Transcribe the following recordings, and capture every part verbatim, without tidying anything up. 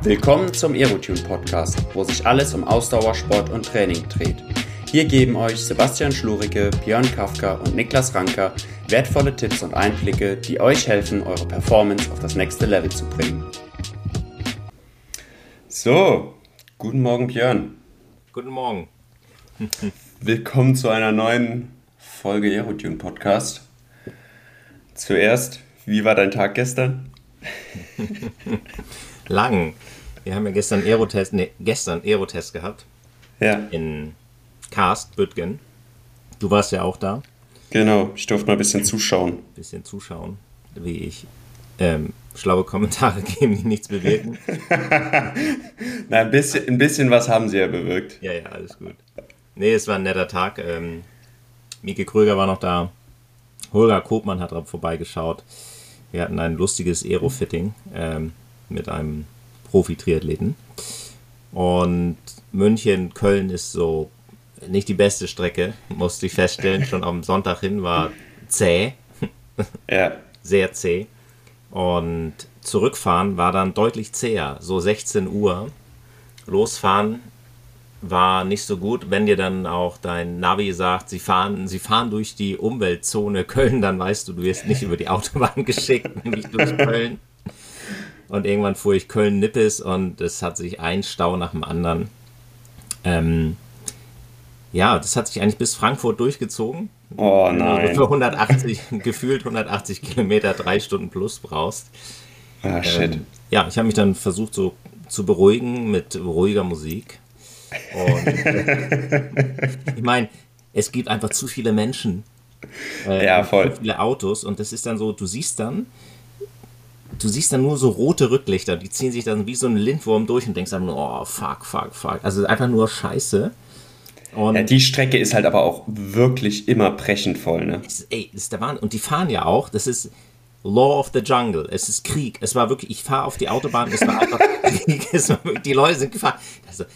Willkommen zum Aerotune Podcast, wo sich alles um Ausdauersport und Training dreht. Hier geben euch Sebastian Schluricke, Björn Kafka und Niklas Ranker wertvolle Tipps und Einblicke, die euch helfen, eure Performance auf das nächste Level zu bringen. So, guten Morgen Björn. Guten Morgen. Willkommen zu einer neuen Folge Aerotune Podcast. Zuerst, wie war dein Tag gestern? Lang. Wir haben ja gestern Aerotest, nee, gestern Aerotest gehabt. Ja. In Karst, Büttgen. Du warst ja auch da. Genau, ich durfte mal ein bisschen zuschauen. Ein bisschen zuschauen, wie ich ähm, schlaue Kommentare geben, die nichts bewirken. Na, ein bisschen, ein bisschen was haben sie ja bewirkt. Ja, ja, alles gut. Nee, es war ein netter Tag. Ähm, Mieke Kröger war noch da. Holger Kopmann hat vorbeigeschaut. Wir hatten ein lustiges Aero-Fitting ähm, mit einem Profi-Triathleten. Und München, Köln ist so nicht die beste Strecke, musste ich feststellen. Schon am Sonntag hin war zäh. Ja. Sehr zäh. Und zurückfahren war dann deutlich zäher. So sechzehn Uhr. Losfahren war nicht so gut. Wenn dir dann auch dein Navi sagt, sie fahren, sie fahren durch die Umweltzone Köln, dann weißt du, du wirst nicht über die Autobahn geschickt, nämlich durch Köln. Und irgendwann fuhr ich Köln-Nippes und es hat sich ein Stau nach dem anderen. Ähm, ja, das hat sich eigentlich bis Frankfurt durchgezogen. Oh nein. Wenn du für hundertachtzig, gefühlt hundertachtzig Kilometer, drei Stunden plus brauchst. Ah, shit. Ähm, ja, ich habe mich dann versucht so zu beruhigen mit ruhiger Musik. Und äh, ich meine, es gibt einfach zu viele Menschen. Äh, ja, voll. Zu viele Autos und das ist dann so, du siehst dann, du siehst dann nur so rote Rücklichter, die ziehen sich dann wie so ein Lindwurm durch und denkst dann nur, oh, fuck, fuck, fuck. Also einfach nur Scheiße. Und ja, die Strecke ist halt aber auch wirklich immer brechend voll, ne? ist, ey, das ist der Wahnsinn. Und die fahren ja auch, das ist Law of the Jungle, es ist Krieg. Es war wirklich, ich fahre auf die Autobahn, es war einfach Krieg. Es war wirklich, die Leute sind gefahren. Also,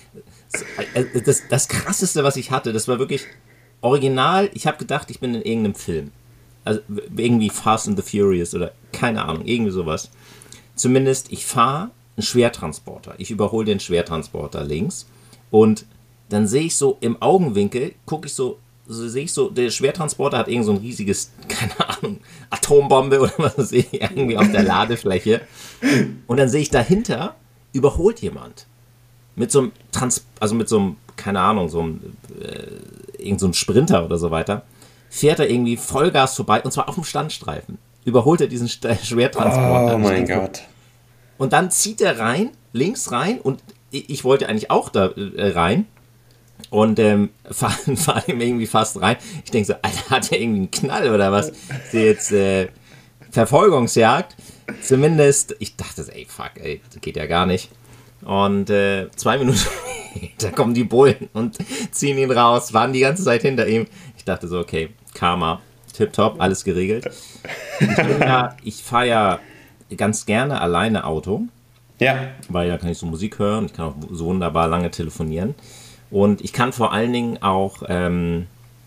das, das Krasseste, was ich hatte, das war wirklich original. Ich habe gedacht, ich bin in irgendeinem Film. Also irgendwie Fast and the Furious oder keine Ahnung, irgendwie sowas. Zumindest, ich fahre einen Schwertransporter. Ich überhole den Schwertransporter links und dann sehe ich so im Augenwinkel, gucke ich so, so sehe ich so, der Schwertransporter hat irgend so ein riesiges, keine Ahnung, Atombombe oder was weiß ich, irgendwie auf der Ladefläche. Und dann sehe ich dahinter, überholt jemand. Mit so einem Trans, also mit so einem, keine Ahnung, so einem, äh, irgend so einem Sprinter oder so weiter, fährt er irgendwie Vollgas vorbei und zwar auf dem Standstreifen. Überholt er diesen Schwertransporter. Oh mein Gott. Und dann zieht er rein, links rein und ich wollte eigentlich auch da äh, rein. Und ähm, fahren fahr ihm irgendwie fast rein. Ich denke so, Alter, hat er irgendwie einen Knall oder was? Ist der jetzt äh, Verfolgungsjagd? Zumindest, ich dachte so, ey, fuck, ey, das geht ja gar nicht. Und äh, zwei Minuten da kommen die Bullen und ziehen ihn raus, waren die ganze Zeit hinter ihm. Ich dachte so, okay, Karma, tipptopp, alles geregelt. Ich, ja, ich fahre ja ganz gerne alleine Auto. Ja. Weil da kann ich so Musik hören, ich kann auch so wunderbar lange telefonieren. Und ich kann vor allen Dingen auch ähm,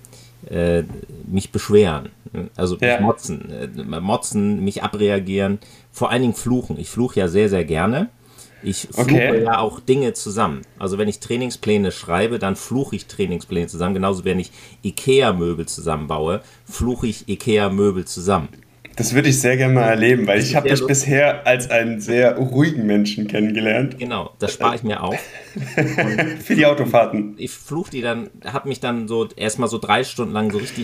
äh, mich beschweren, also ja. motzen, äh, motzen, mich abreagieren, vor allen Dingen fluchen. Ich fluche ja sehr, sehr gerne. Ich fluche okay. ja auch Dinge zusammen. Also wenn ich Trainingspläne schreibe, dann fluche ich Trainingspläne zusammen. Genauso wenn ich Ikea-Möbel zusammenbaue, fluche ich Ikea-Möbel zusammen. Das würde ich sehr gerne mal erleben, weil ich habe dich lustig. bisher als einen sehr ruhigen Menschen kennengelernt. Genau, das spare ich mir auf. Für die Autofahrten. Ich fluche die dann, habe mich dann so erstmal so drei Stunden lang so richtig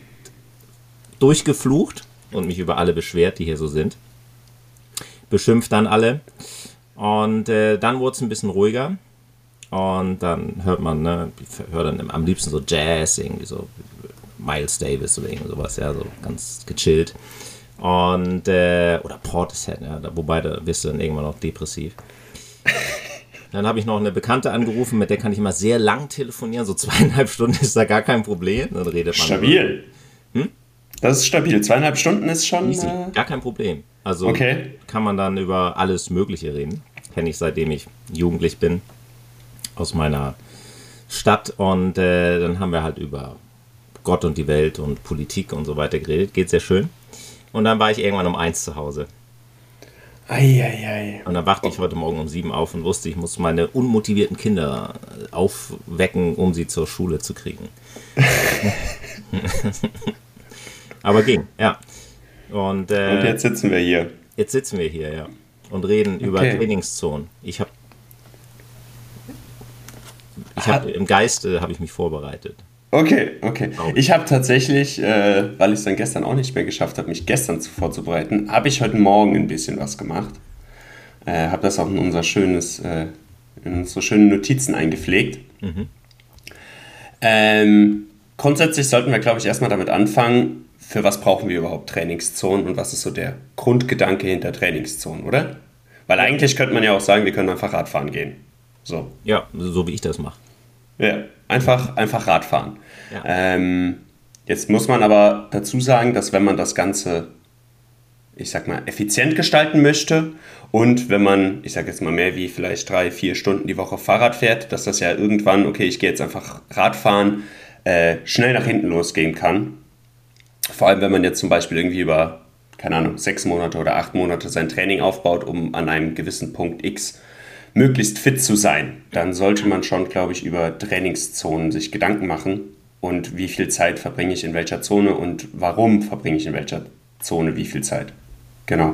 durchgeflucht und mich über alle beschwert, die hier so sind. Beschimpft dann alle. Und äh, dann wurde es ein bisschen ruhiger. Und dann hört man, ne, ich höre dann am liebsten so Jazz, irgendwie so Miles Davis oder irgend sowas, ja, so ganz gechillt. Und, äh, oder Portishead, ja, wobei da wirst du dann irgendwann auch depressiv. Dann habe ich noch eine Bekannte angerufen, mit der kann ich immer sehr lang telefonieren, so zweieinhalb Stunden ist da gar kein Problem. Dann redet man. Stabil. Hm? Das ist stabil. Zweieinhalb Stunden ist schon... Easy, äh... gar kein Problem. Also okay. Kann man dann über alles Mögliche reden. Kenne ich seitdem ich jugendlich bin, aus meiner Stadt. Und äh, dann haben wir halt über Gott und die Welt und Politik und so weiter geredet. Geht sehr schön. Und dann war ich irgendwann um eins zu Hause. Eieiei. Und dann wachte ich heute Morgen um sieben auf und wusste, ich muss meine unmotivierten Kinder aufwecken, um sie zur Schule zu kriegen. Aber ging, ja. Und, äh, und jetzt sitzen wir hier. Jetzt sitzen wir hier, ja. Und reden okay. über Trainingszonen. Ich habe ich hab, im Geiste habe ich mich vorbereitet. Okay, okay. Ich habe tatsächlich, äh, weil ich es dann gestern auch nicht mehr geschafft habe, mich gestern vorzubereiten, habe ich heute Morgen ein bisschen was gemacht. Äh, habe das auch in unser schönes, äh, in unsere schönen Notizen eingepflegt. Mhm. Ähm, grundsätzlich sollten wir, glaube ich, erstmal damit anfangen, für was brauchen wir überhaupt Trainingszonen und was ist so der Grundgedanke hinter Trainingszonen, oder? Weil eigentlich könnte man ja auch sagen, wir können einfach Radfahren gehen. So. Ja, so wie ich das mache. Ja, einfach, einfach Radfahren. Ja. Ähm, jetzt muss man aber dazu sagen, dass wenn man das Ganze, ich sag mal, effizient gestalten möchte und wenn man, ich sag jetzt mal mehr wie vielleicht drei, vier Stunden die Woche Fahrrad fährt, dass das ja irgendwann, okay, ich gehe jetzt einfach Radfahren, äh, schnell nach hinten losgehen kann. Vor allem, wenn man jetzt zum Beispiel irgendwie über, keine Ahnung, sechs Monate oder acht Monate sein Training aufbaut, um an einem gewissen Punkt X möglichst fit zu sein, dann sollte man schon, glaube ich, über Trainingszonen sich Gedanken machen und wie viel Zeit verbringe ich in welcher Zone und warum verbringe ich in welcher Zone wie viel Zeit. Genau.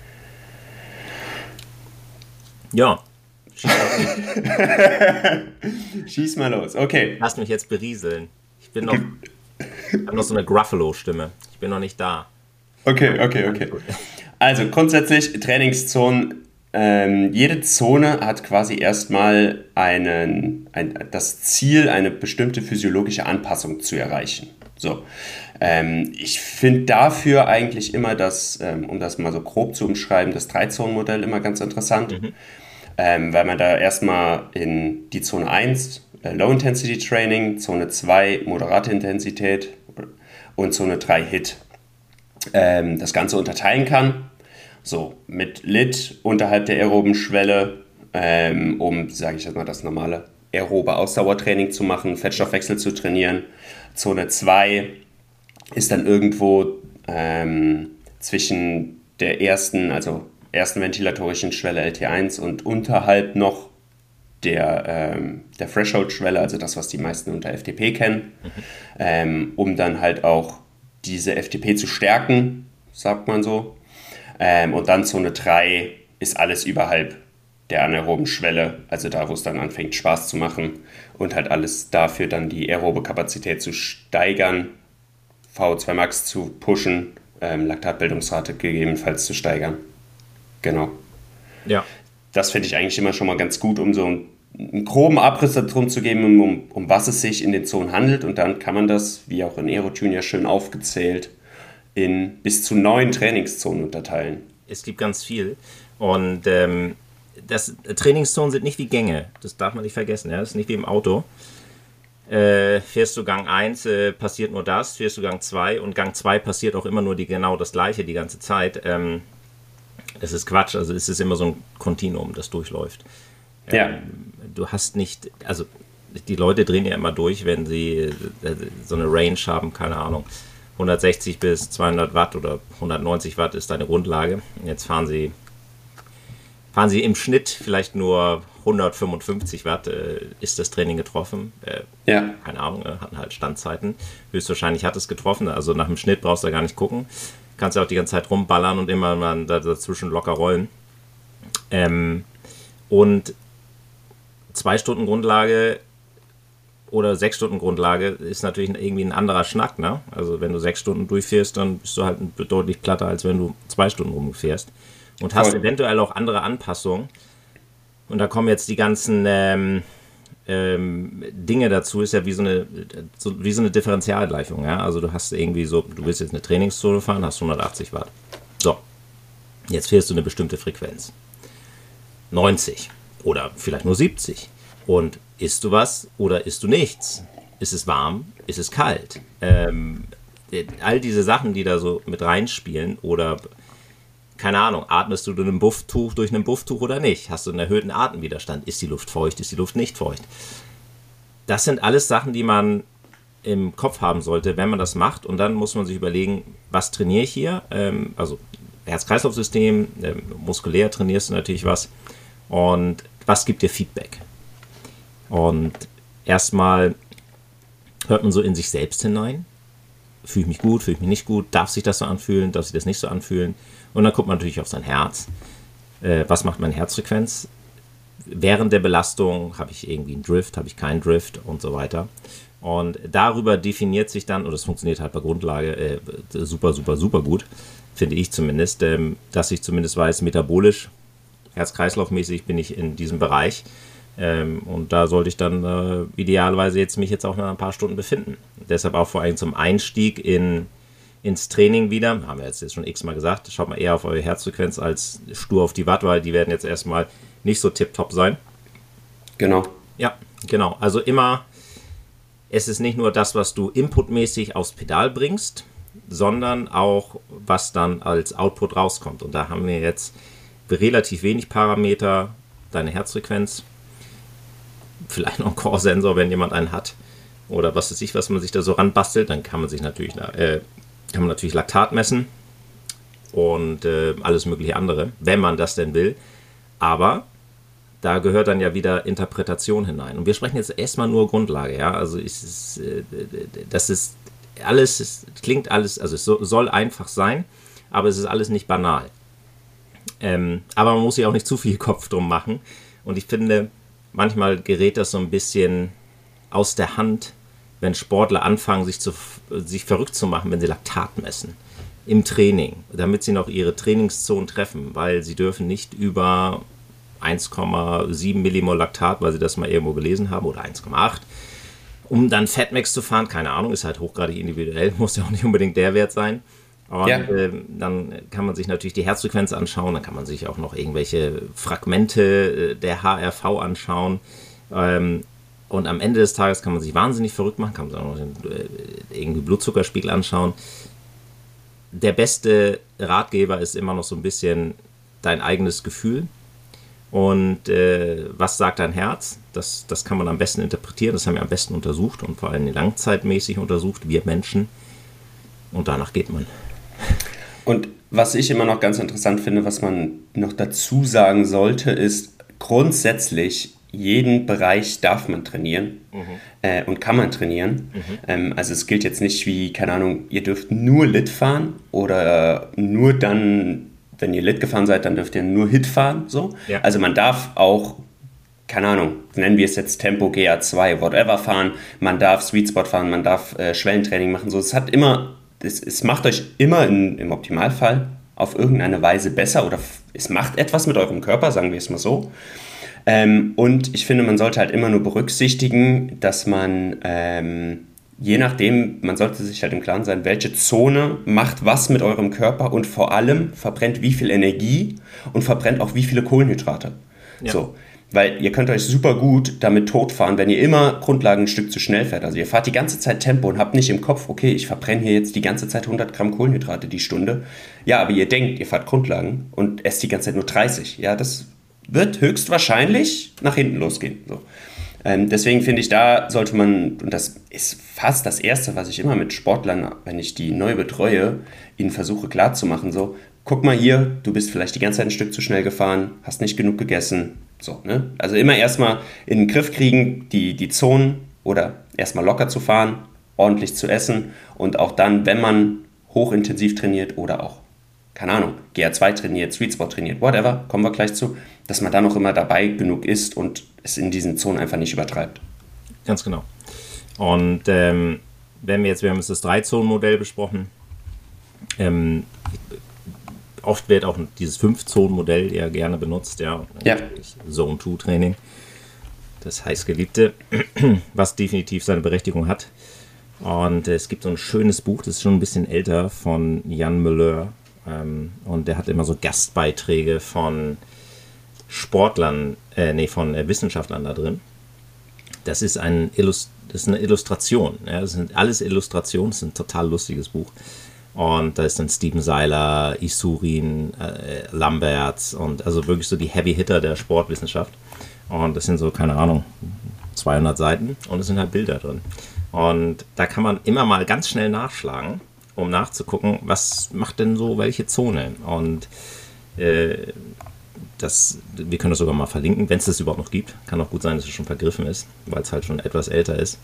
Ja. Schieß mal los, okay. Lass mich jetzt berieseln. Ich bin noch, ich habe noch so eine Gruffalo-Stimme. Ich bin noch nicht da. Okay, okay, okay. Also grundsätzlich Trainingszonen. Ähm, jede Zone hat quasi erstmal einen, ein, das Ziel, eine bestimmte physiologische Anpassung zu erreichen. So, ähm, ich finde dafür eigentlich immer das, ähm, um das mal so grob zu umschreiben, das Drei-Zonen-Modell immer ganz interessant, mhm. ähm, weil man da erstmal in die Zone eins, äh, Low-Intensity-Training, Zone zwei, moderate Intensität und Zone drei, Hit, ähm, das Ganze unterteilen kann. So, mit L I T unterhalb der aeroben Schwelle, ähm, um, sage ich jetzt mal, das normale aerobe Ausdauertraining zu machen, Fettstoffwechsel zu trainieren. Zone zwei ist dann irgendwo ähm, zwischen der ersten, also ersten ventilatorischen Schwelle L T eins und unterhalb noch der, ähm, der Threshold-Schwelle, also das, was die meisten unter F T P kennen, mhm. ähm, um dann halt auch diese F T P zu stärken, sagt man so. Ähm, und dann Zone drei ist alles überhalb der anaeroben Schwelle, also da, wo es dann anfängt Spaß zu machen und halt alles dafür dann die aerobe Kapazität zu steigern, V O zwei Max zu pushen, ähm, Laktatbildungsrate gegebenenfalls zu steigern. Genau. Ja. Das finde ich eigentlich immer schon mal ganz gut, um so einen, einen groben Abriss darum zu geben, um, um was es sich in den Zonen handelt und dann kann man das, wie auch in Aerotune ja schön aufgezählt, in bis zu neun Trainingszonen unterteilen. Es gibt ganz viel. Und ähm, das, Trainingszonen sind nicht wie Gänge. Das darf man nicht vergessen. Ja? Das ist nicht wie im Auto. Äh, fährst du Gang eins, äh, passiert nur das. Fährst du Gang zwei und Gang zwei passiert auch immer nur die, genau das Gleiche die ganze Zeit. Ähm, das ist Quatsch. Also es ist immer so ein Kontinuum, das durchläuft. Ähm, ja. Du hast nicht, also die Leute drehen ja immer durch, wenn sie äh, so eine Range haben, keine Ahnung. hundertsechzig bis zweihundert Watt oder hundertneunzig Watt ist deine Grundlage. Jetzt fahren sie, fahren sie im Schnitt vielleicht nur hundertfünfundfünfzig Watt, äh, ist das Training getroffen. Äh, ja. Keine Ahnung, äh, hatten halt Standzeiten. Höchstwahrscheinlich hat es getroffen, also nach dem Schnitt brauchst du da gar nicht gucken. Kannst ja auch die ganze Zeit rumballern und immer mal dazwischen locker rollen. Ähm, und zwei Stunden Grundlage oder sechs Stunden Grundlage ist natürlich irgendwie ein anderer Schnack, ne? Also wenn du sechs Stunden durchfährst, dann bist du halt deutlich platter, als wenn du zwei Stunden rumfährst. Und hast Voll. eventuell auch andere Anpassungen. Und da kommen jetzt die ganzen ähm, ähm, Dinge dazu, ist ja wie so eine, so, wie so eine Differentialgleichung, ja? Also du hast irgendwie so, du willst jetzt eine Trainingszone fahren, hast hundertachtzig Watt. So, jetzt fährst du eine bestimmte Frequenz. neunzig oder vielleicht nur siebzig. Und isst du was oder isst du nichts? Ist es warm? Ist es kalt? Ähm, all diese Sachen, die da so mit reinspielen oder, keine Ahnung, atmest du durch ein Bufftuch, durch ein Bufftuch oder nicht? Hast du einen erhöhten Atemwiderstand? Ist die Luft feucht? Ist die Luft nicht feucht? Das sind alles Sachen, die man im Kopf haben sollte, wenn man das macht. Und dann muss man sich überlegen, was trainiere ich hier? Ähm, also Herz-Kreislauf-System, äh, muskulär trainierst du natürlich was. Und was gibt dir Feedback? Und erstmal hört man so in sich selbst hinein. Fühle ich mich gut, fühle ich mich nicht gut? Darf sich das so anfühlen? Darf sich das nicht so anfühlen? Und dann guckt man natürlich auf sein Herz. Äh, was macht meine Herzfrequenz? Während der Belastung habe ich irgendwie einen Drift, habe ich keinen Drift und so weiter. Und darüber definiert sich dann, und das funktioniert halt bei Grundlage äh, super, super, super gut, finde ich zumindest, ähm, dass ich zumindest weiß, metabolisch, herz-kreislauf-mäßig bin ich in diesem Bereich. Ähm, und da sollte ich dann äh, idealerweise jetzt mich jetzt auch nach ein paar Stunden befinden. Deshalb auch vor allem zum Einstieg in, ins Training wieder, haben wir jetzt, jetzt schon x-mal gesagt, schaut mal eher auf eure Herzfrequenz als stur auf die Watt, weil die werden jetzt erstmal nicht so tipptopp sein. Genau. Ja, genau. Also immer, es ist nicht nur das, was du inputmäßig aufs Pedal bringst, sondern auch, was dann als Output rauskommt. Und da haben wir jetzt relativ wenig Parameter, deine Herzfrequenz, vielleicht noch einen Core-Sensor, wenn jemand einen hat, oder was weiß ich, was man sich da so ranbastelt, dann kann man sich natürlich, äh, kann man natürlich Laktat messen und äh, alles mögliche andere, wenn man das denn will. Aber da gehört dann ja wieder Interpretation hinein. Und wir sprechen jetzt erstmal nur Grundlage, ja. Also ist, äh, das ist alles, es klingt alles, also es soll einfach sein, aber es ist alles nicht banal. Ähm, aber man muss sich auch nicht zu viel Kopf drum machen. Und ich finde, manchmal gerät das so ein bisschen aus der Hand, wenn Sportler anfangen, sich, zu, sich verrückt zu machen, wenn sie Laktat messen im Training, damit sie noch ihre Trainingszonen treffen, weil sie dürfen nicht über eins Komma sieben Millimol Laktat, weil sie das mal irgendwo gelesen haben, oder eins Komma acht, um dann Fatmax zu fahren, keine Ahnung, ist halt hochgradig individuell, muss ja auch nicht unbedingt der Wert sein. Und ja. äh, dann kann man sich natürlich die Herzfrequenz anschauen, dann kann man sich auch noch irgendwelche Fragmente der H R V anschauen. Ähm, und am Ende des Tages kann man sich wahnsinnig verrückt machen, kann man sich auch noch den, äh, irgendwie Blutzuckerspiegel anschauen. Der beste Ratgeber ist immer noch so ein bisschen dein eigenes Gefühl. Und äh, was sagt dein Herz? Das, das kann man am besten interpretieren, das haben wir am besten untersucht und vor allem langzeitmäßig untersucht, wir Menschen. Und danach geht man. Und was ich immer noch ganz interessant finde, was man noch dazu sagen sollte, ist grundsätzlich, jeden Bereich darf man trainieren mhm. äh, und kann man trainieren. Mhm. Ähm, also es gilt jetzt nicht wie, keine Ahnung, ihr dürft nur Lit fahren oder äh, nur dann, wenn ihr Lit gefahren seid, dann dürft ihr nur Hit fahren. So. Ja. Also man darf auch, keine Ahnung, nennen wir es jetzt Tempo, G A zwei, whatever fahren, man darf Sweet Spot fahren, man darf äh, Schwellentraining machen. So. Es hat immer... Es, es macht euch immer in, im Optimalfall auf irgendeine Weise besser oder f- es macht etwas mit eurem Körper, sagen wir es mal so. Ähm, und ich finde, man sollte halt immer nur berücksichtigen, dass man ähm, je nachdem, man sollte sich halt im Klaren sein, welche Zone macht was mit eurem Körper und vor allem verbrennt wie viel Energie und verbrennt auch wie viele Kohlenhydrate. Ja. So. Weil ihr könnt euch super gut damit totfahren, wenn ihr immer Grundlagen ein Stück zu schnell fährt. Also ihr fahrt die ganze Zeit Tempo und habt nicht im Kopf, okay, ich verbrenne hier jetzt die ganze Zeit hundert Gramm Kohlenhydrate die Stunde. Ja, aber ihr denkt, ihr fahrt Grundlagen und esst die ganze Zeit nur dreißig. Ja, das wird höchstwahrscheinlich nach hinten losgehen. So. Ähm, deswegen finde ich, da sollte man, und das ist fast das Erste, was ich immer mit Sportlern, wenn ich die neu betreue, ihnen versuche klarzumachen, so, guck mal hier, du bist vielleicht die ganze Zeit ein Stück zu schnell gefahren, hast nicht genug gegessen. So, ne? Also immer erstmal in den Griff kriegen, die, die Zonen oder erstmal locker zu fahren, ordentlich zu essen und auch dann, wenn man hochintensiv trainiert oder auch, keine Ahnung, G A zwei trainiert, Sweet Spot trainiert, whatever, kommen wir gleich zu, dass man dann auch immer dabei genug ist und es in diesen Zonen einfach nicht übertreibt. Ganz genau. Und ähm, wenn wir jetzt, wir haben jetzt das Drei-Zonen-Modell besprochen, ähm, oft wird auch dieses Fünf-Zonen-Modell eher gerne benutzt, ja. ja. Zone zwei Training, das heißgeliebte, was definitiv seine Berechtigung hat. Und es gibt so ein schönes Buch, das ist schon ein bisschen älter, von Jan Müller. Ähm, und der hat immer so Gastbeiträge von Sportlern, äh, nee, von äh, Wissenschaftlern da drin. Das ist, ein Illust- das ist eine Illustration. Ja, das sind alles Illustrationen, das ist ein total lustiges Buch. Und da ist dann Steven Seiler, Isurin, äh, Lamberts und also wirklich so die Heavy Hitter der Sportwissenschaft. Und das sind so, keine Ahnung, zweihundert Seiten und es sind halt Bilder drin. Und da kann man immer mal ganz schnell nachschlagen, um nachzugucken, was macht denn so welche Zone. Und äh, das, wir können das sogar mal verlinken, wenn es das überhaupt noch gibt. Kann auch gut sein, dass es schon vergriffen ist, weil es halt schon etwas älter ist.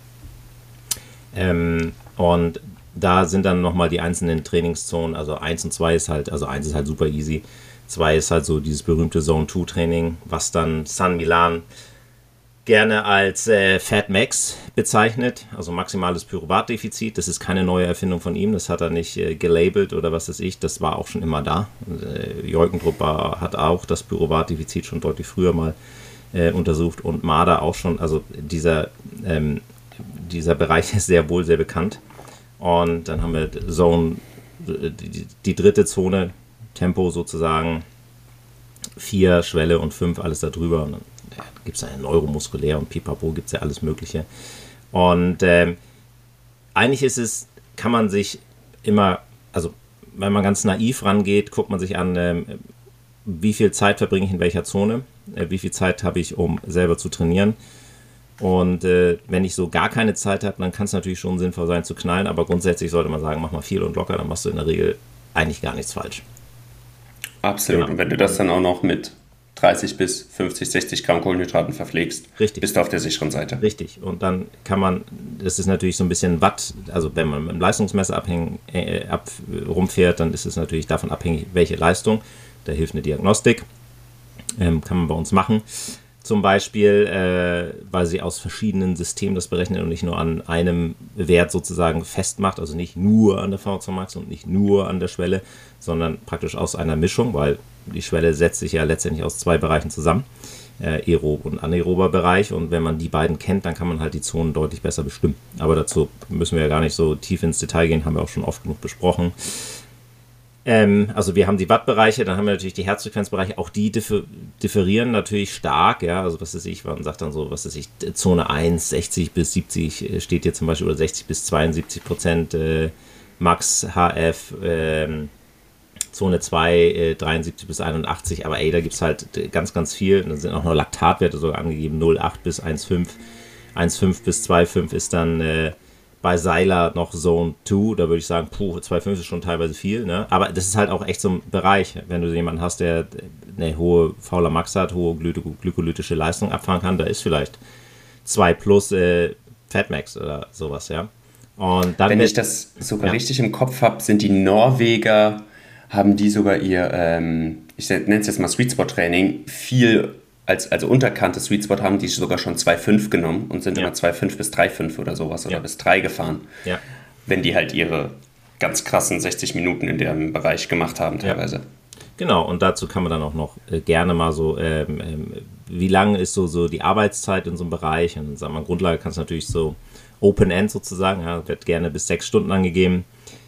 Ähm, und da sind dann nochmal die einzelnen Trainingszonen, also eins und zwei ist halt, also eins ist halt super easy, zwei ist halt so dieses berühmte Zone zwei Training, was dann San Milan gerne als äh, Fat Max bezeichnet, also maximales Pyruvat-Defizit. Das ist keine neue Erfindung von ihm, das hat er nicht äh, gelabelt oder was weiß ich, das war auch schon immer da. Äh, Jeugendrup hat auch das Pyruvat-Defizit schon deutlich früher mal äh, untersucht und Mader auch schon, also dieser, ähm, dieser Bereich ist sehr wohl sehr bekannt. Und dann haben wir Zone, die, die dritte Zone, Tempo sozusagen, vier, Schwelle und fünf, alles da drüber. Und dann ja, gibt es ja neuromuskulär und pipapo, gibt es ja alles Mögliche. Und ähm, eigentlich ist es, kann man sich immer, also wenn man ganz naiv rangeht, guckt man sich an, ähm, wie viel Zeit verbringe ich in welcher Zone, äh, wie viel Zeit habe ich, um selber zu trainieren. Und äh, wenn ich so gar keine Zeit habe, dann kann es natürlich schon sinnvoll sein zu knallen, aber grundsätzlich sollte man sagen, mach mal viel und locker, dann machst du in der Regel eigentlich gar nichts falsch. Absolut. Genau. Und wenn du das dann auch noch mit dreißig bis fünfzig, sechzig Gramm Kohlenhydraten verpflegst, Richtig. bist du auf der sicheren Seite. Richtig. Und dann kann man, das ist natürlich so ein bisschen Watt, also wenn man mit dem Leistungsmesser abhäng, äh, ab, rumfährt, dann ist es natürlich davon abhängig, welche Leistung. Da hilft eine Diagnostik, ähm, kann man bei uns machen. Zum Beispiel, äh, weil sie aus verschiedenen Systemen das berechnet und nicht nur an einem Wert sozusagen festmacht, also nicht nur an der V zwei Max und nicht nur an der Schwelle, sondern praktisch aus einer Mischung, weil die Schwelle setzt sich ja letztendlich aus zwei Bereichen zusammen, äh, aerob und anaerober Bereich, und wenn man die beiden kennt, dann kann man halt die Zonen deutlich besser bestimmen. Aber dazu müssen wir ja gar nicht so tief ins Detail gehen, haben wir auch schon oft genug besprochen. Ähm, also wir haben die Wattbereiche, dann haben wir natürlich die Herzfrequenzbereiche, auch die differ- differieren natürlich stark, ja, also was weiß ich, man sagt dann so, was weiß ich, Zone eins, sechzig bis siebzig steht hier zum Beispiel, oder sechzig bis zweiundsiebzig Prozent äh, Max H F, ähm, Zone zwei, äh, dreiundsiebzig bis einundachtzig, aber ey, da gibt es halt ganz, ganz viel, da sind auch noch Laktatwerte sogar angegeben, null Komma acht bis eins Komma fünf, eins Komma fünf bis zwei Komma fünf ist dann äh, bei Seiler noch Zone zwei, da würde ich sagen, puh, zwei Komma fünf ist schon teilweise viel, ne? Aber das ist halt auch echt so ein Bereich, wenn du jemanden hast, der eine hohe Fauler Max hat, hohe glyko- glykolytische Leistung abfahren kann, da ist vielleicht zwei plus äh, Fat Max oder sowas, ja. Und dann wenn mit, ich das sogar ja. richtig im Kopf habe, sind die Norweger, haben die sogar ihr, ähm, ich nenne es jetzt mal Sweet Spot Training, viel als also unterkante Sweet Spot haben die sogar schon zwei Komma fünf genommen und sind ja. immer zwei Komma fünf bis drei Komma fünf oder sowas oder ja. bis drei gefahren, ja. wenn die halt ihre ganz krassen sechzig Minuten in dem Bereich gemacht haben teilweise. Ja. Genau, und dazu kann man dann auch noch äh, gerne mal so, ähm, ähm, wie lang ist so, so die Arbeitszeit in so einem Bereich, und sagen wir, Grundlage kannst du natürlich so Open-End sozusagen, ja, wird gerne bis sechs Stunden angegeben.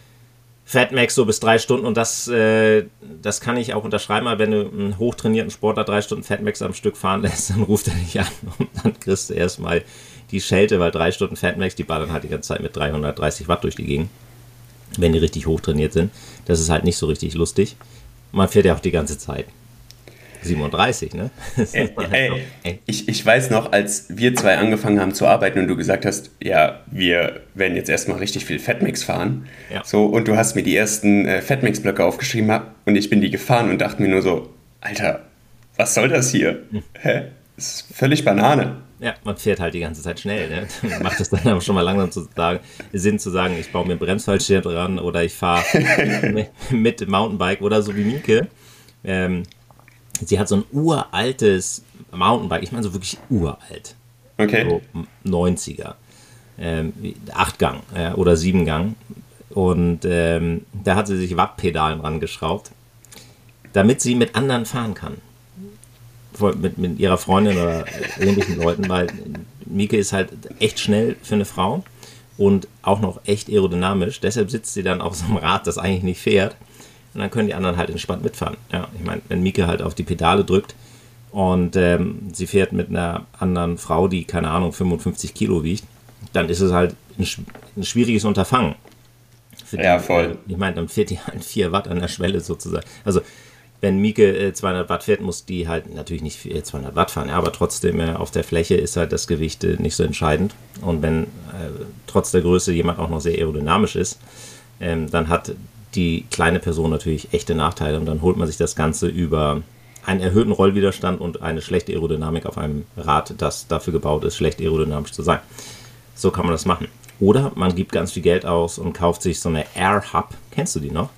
Fatmax so bis drei Stunden, und das, äh, das kann ich auch unterschreiben, weil wenn du einen hochtrainierten Sportler drei Stunden Fatmax am Stück fahren lässt, dann ruft er dich an und dann kriegst du erstmal die Schelte, weil drei Stunden Fatmax, die ballern halt die ganze Zeit mit dreihundertdreißig Watt durch die Gegend, wenn die richtig hochtrainiert sind. Das ist halt nicht so richtig lustig. Man fährt ja auch die ganze Zeit. siebenunddreißig, ne? Ey, ey, ich, ich weiß noch, als wir zwei angefangen haben zu arbeiten und du gesagt hast, ja, wir werden jetzt erstmal richtig viel Fatmax fahren. Ja. So, und du hast mir die ersten äh, Fatmax-Blöcke aufgeschrieben und ich bin die gefahren und dachte mir nur so, Alter, was soll das hier? Hm. Hä? Das ist völlig Banane. Ja, man fährt halt die ganze Zeit schnell. Ne? Dann macht es dann aber schon mal langsam zu sagen, Sinn zu sagen, ich baue mir ein Bremsfallschirm dran oder ich fahre mit, mit Mountainbike oder so wie Mieke. Ähm, Sie hat so ein uraltes Mountainbike, ich meine so wirklich uralt. Okay. So neunziger. Ähm, Achtgang äh, oder Siebengang. Und ähm, da hat sie sich Wattpedalen rangeschraubt, damit sie mit anderen fahren kann. Mit, mit ihrer Freundin oder ähnlichen Leuten, weil Mieke ist halt echt schnell für eine Frau und auch noch echt aerodynamisch. Deshalb sitzt sie dann auf so einem Rad, das eigentlich nicht fährt. Und dann können die anderen halt entspannt mitfahren. Ja, ich meine, wenn Mieke halt auf die Pedale drückt und ähm, sie fährt mit einer anderen Frau, die, keine Ahnung, fünfundfünfzig Kilo wiegt, dann ist es halt ein, ein schwieriges Unterfangen. Für ja, die, voll. Ich meine, dann fährt die halt vier Watt an der Schwelle sozusagen. Also, wenn Mieke äh, zweihundert Watt fährt, muss die halt natürlich nicht zweihundert Watt fahren, ja, aber trotzdem äh, auf der Fläche ist halt das Gewicht äh, nicht so entscheidend. Und wenn äh, trotz der Größe jemand auch noch sehr aerodynamisch ist, ähm, dann hat die kleine Person natürlich echte Nachteile und dann holt man sich das Ganze über einen erhöhten Rollwiderstand und eine schlechte Aerodynamik auf einem Rad, das dafür gebaut ist, schlecht aerodynamisch zu sein. So kann man das machen. Oder man gibt ganz viel Geld aus und kauft sich so eine Air Hub. Kennst du die noch?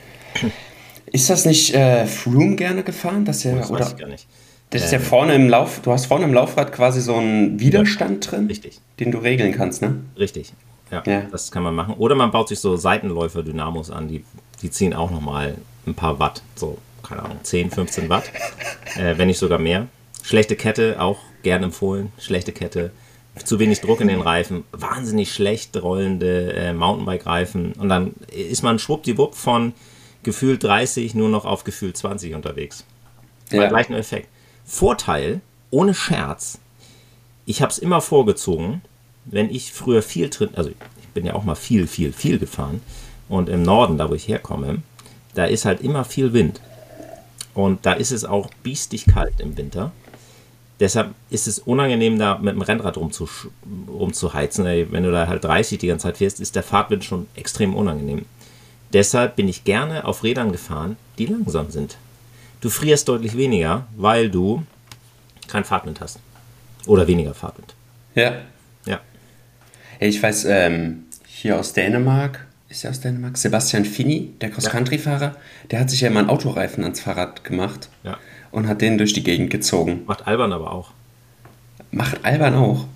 Ist das nicht äh, Froome gerne gefahren? Das, ja, Oh, das oder, weiß ich gar nicht. das ist ja vorne im Lauf, du hast vorne im Laufrad quasi so einen Widerstand Ja, drin, richtig. den du regeln kannst, ne? Richtig. Ja, Ja. das kann man machen. Oder man baut sich so Seitenläufer-Dynamos an, die, die ziehen auch nochmal ein paar Watt. So, keine Ahnung, zehn, fünfzehn Watt. äh, wenn nicht sogar mehr. Schlechte Kette, auch gern empfohlen. Schlechte Kette. Zu wenig Druck in den Reifen. Wahnsinnig schlecht rollende äh, Mountainbike-Reifen. Und dann ist man schwuppdiwupp von gefühlt dreißig nur noch auf gefühlt zwanzig unterwegs. Bei Ja. gleichem Effekt. Vorteil, ohne Scherz, ich habe es immer vorgezogen, wenn ich früher viel drin, also ich bin ja auch mal viel, viel, viel gefahren und im Norden, da wo ich herkomme, da ist halt immer viel Wind und da ist es auch biestig kalt im Winter. Deshalb ist es unangenehm, da mit dem Rennrad rumzusch- rumzuheizen. Ey, wenn du da halt dreißig die ganze Zeit fährst, ist der Fahrtwind schon extrem unangenehm. Deshalb bin ich gerne auf Rädern gefahren, die langsam sind. Du frierst deutlich weniger, weil du keinen Fahrtwind hast. Oder weniger Fahrtwind. Ja. Ja. Hey, ich weiß, ähm, hier aus Dänemark, ist er aus Dänemark? Sebastian Fini, der Cross-Country-Fahrer, der hat sich ja immer einen Autoreifen ans Fahrrad gemacht Ja. und hat den durch die Gegend gezogen. Macht Alban aber auch. Macht Alban auch.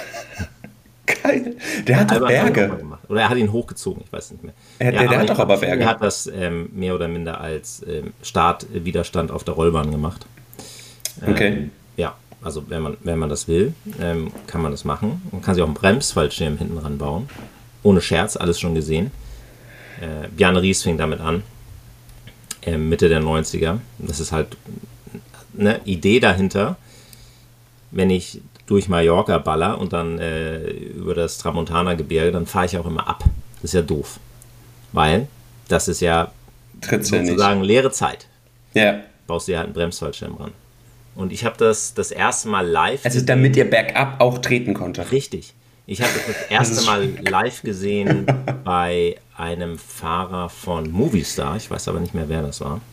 Geil. Der hat doch Alban hat ihn auch mal Berge. gemacht. Oder er hat ihn hochgezogen, ich weiß es nicht mehr. Er- der- der hat ich doch glaub, aber Fini Berge. hat das ähm, mehr oder minder als ähm, Startwiderstand auf der Rollbahn gemacht. Ähm, Okay. Ja, also wenn man, wenn man das will, ähm, kann man das machen. Man kann sich auch einen Bremsfallschirm hinten dran bauen. Ohne Scherz, alles schon gesehen. Äh, Bjarne Ries fing damit an. Ähm, Mitte der neunziger. Das ist halt eine Idee dahinter, wenn ich durch Mallorca baller und dann äh, über das Tramontana-Gebirge, dann fahre ich auch immer ab. Das ist ja doof. Weil das ist ja Tritt's ja nicht. sozusagen leere Zeit. Ja. Baust du dir halt einen Bremsfallschirm ran. Und ich habe das das erste Mal live Also damit ihr bergab auch treten konntet. Richtig. Ich habe das das erste ist Mal live gesehen bei einem Fahrer von Movistar. Ich weiß aber nicht mehr, wer das war.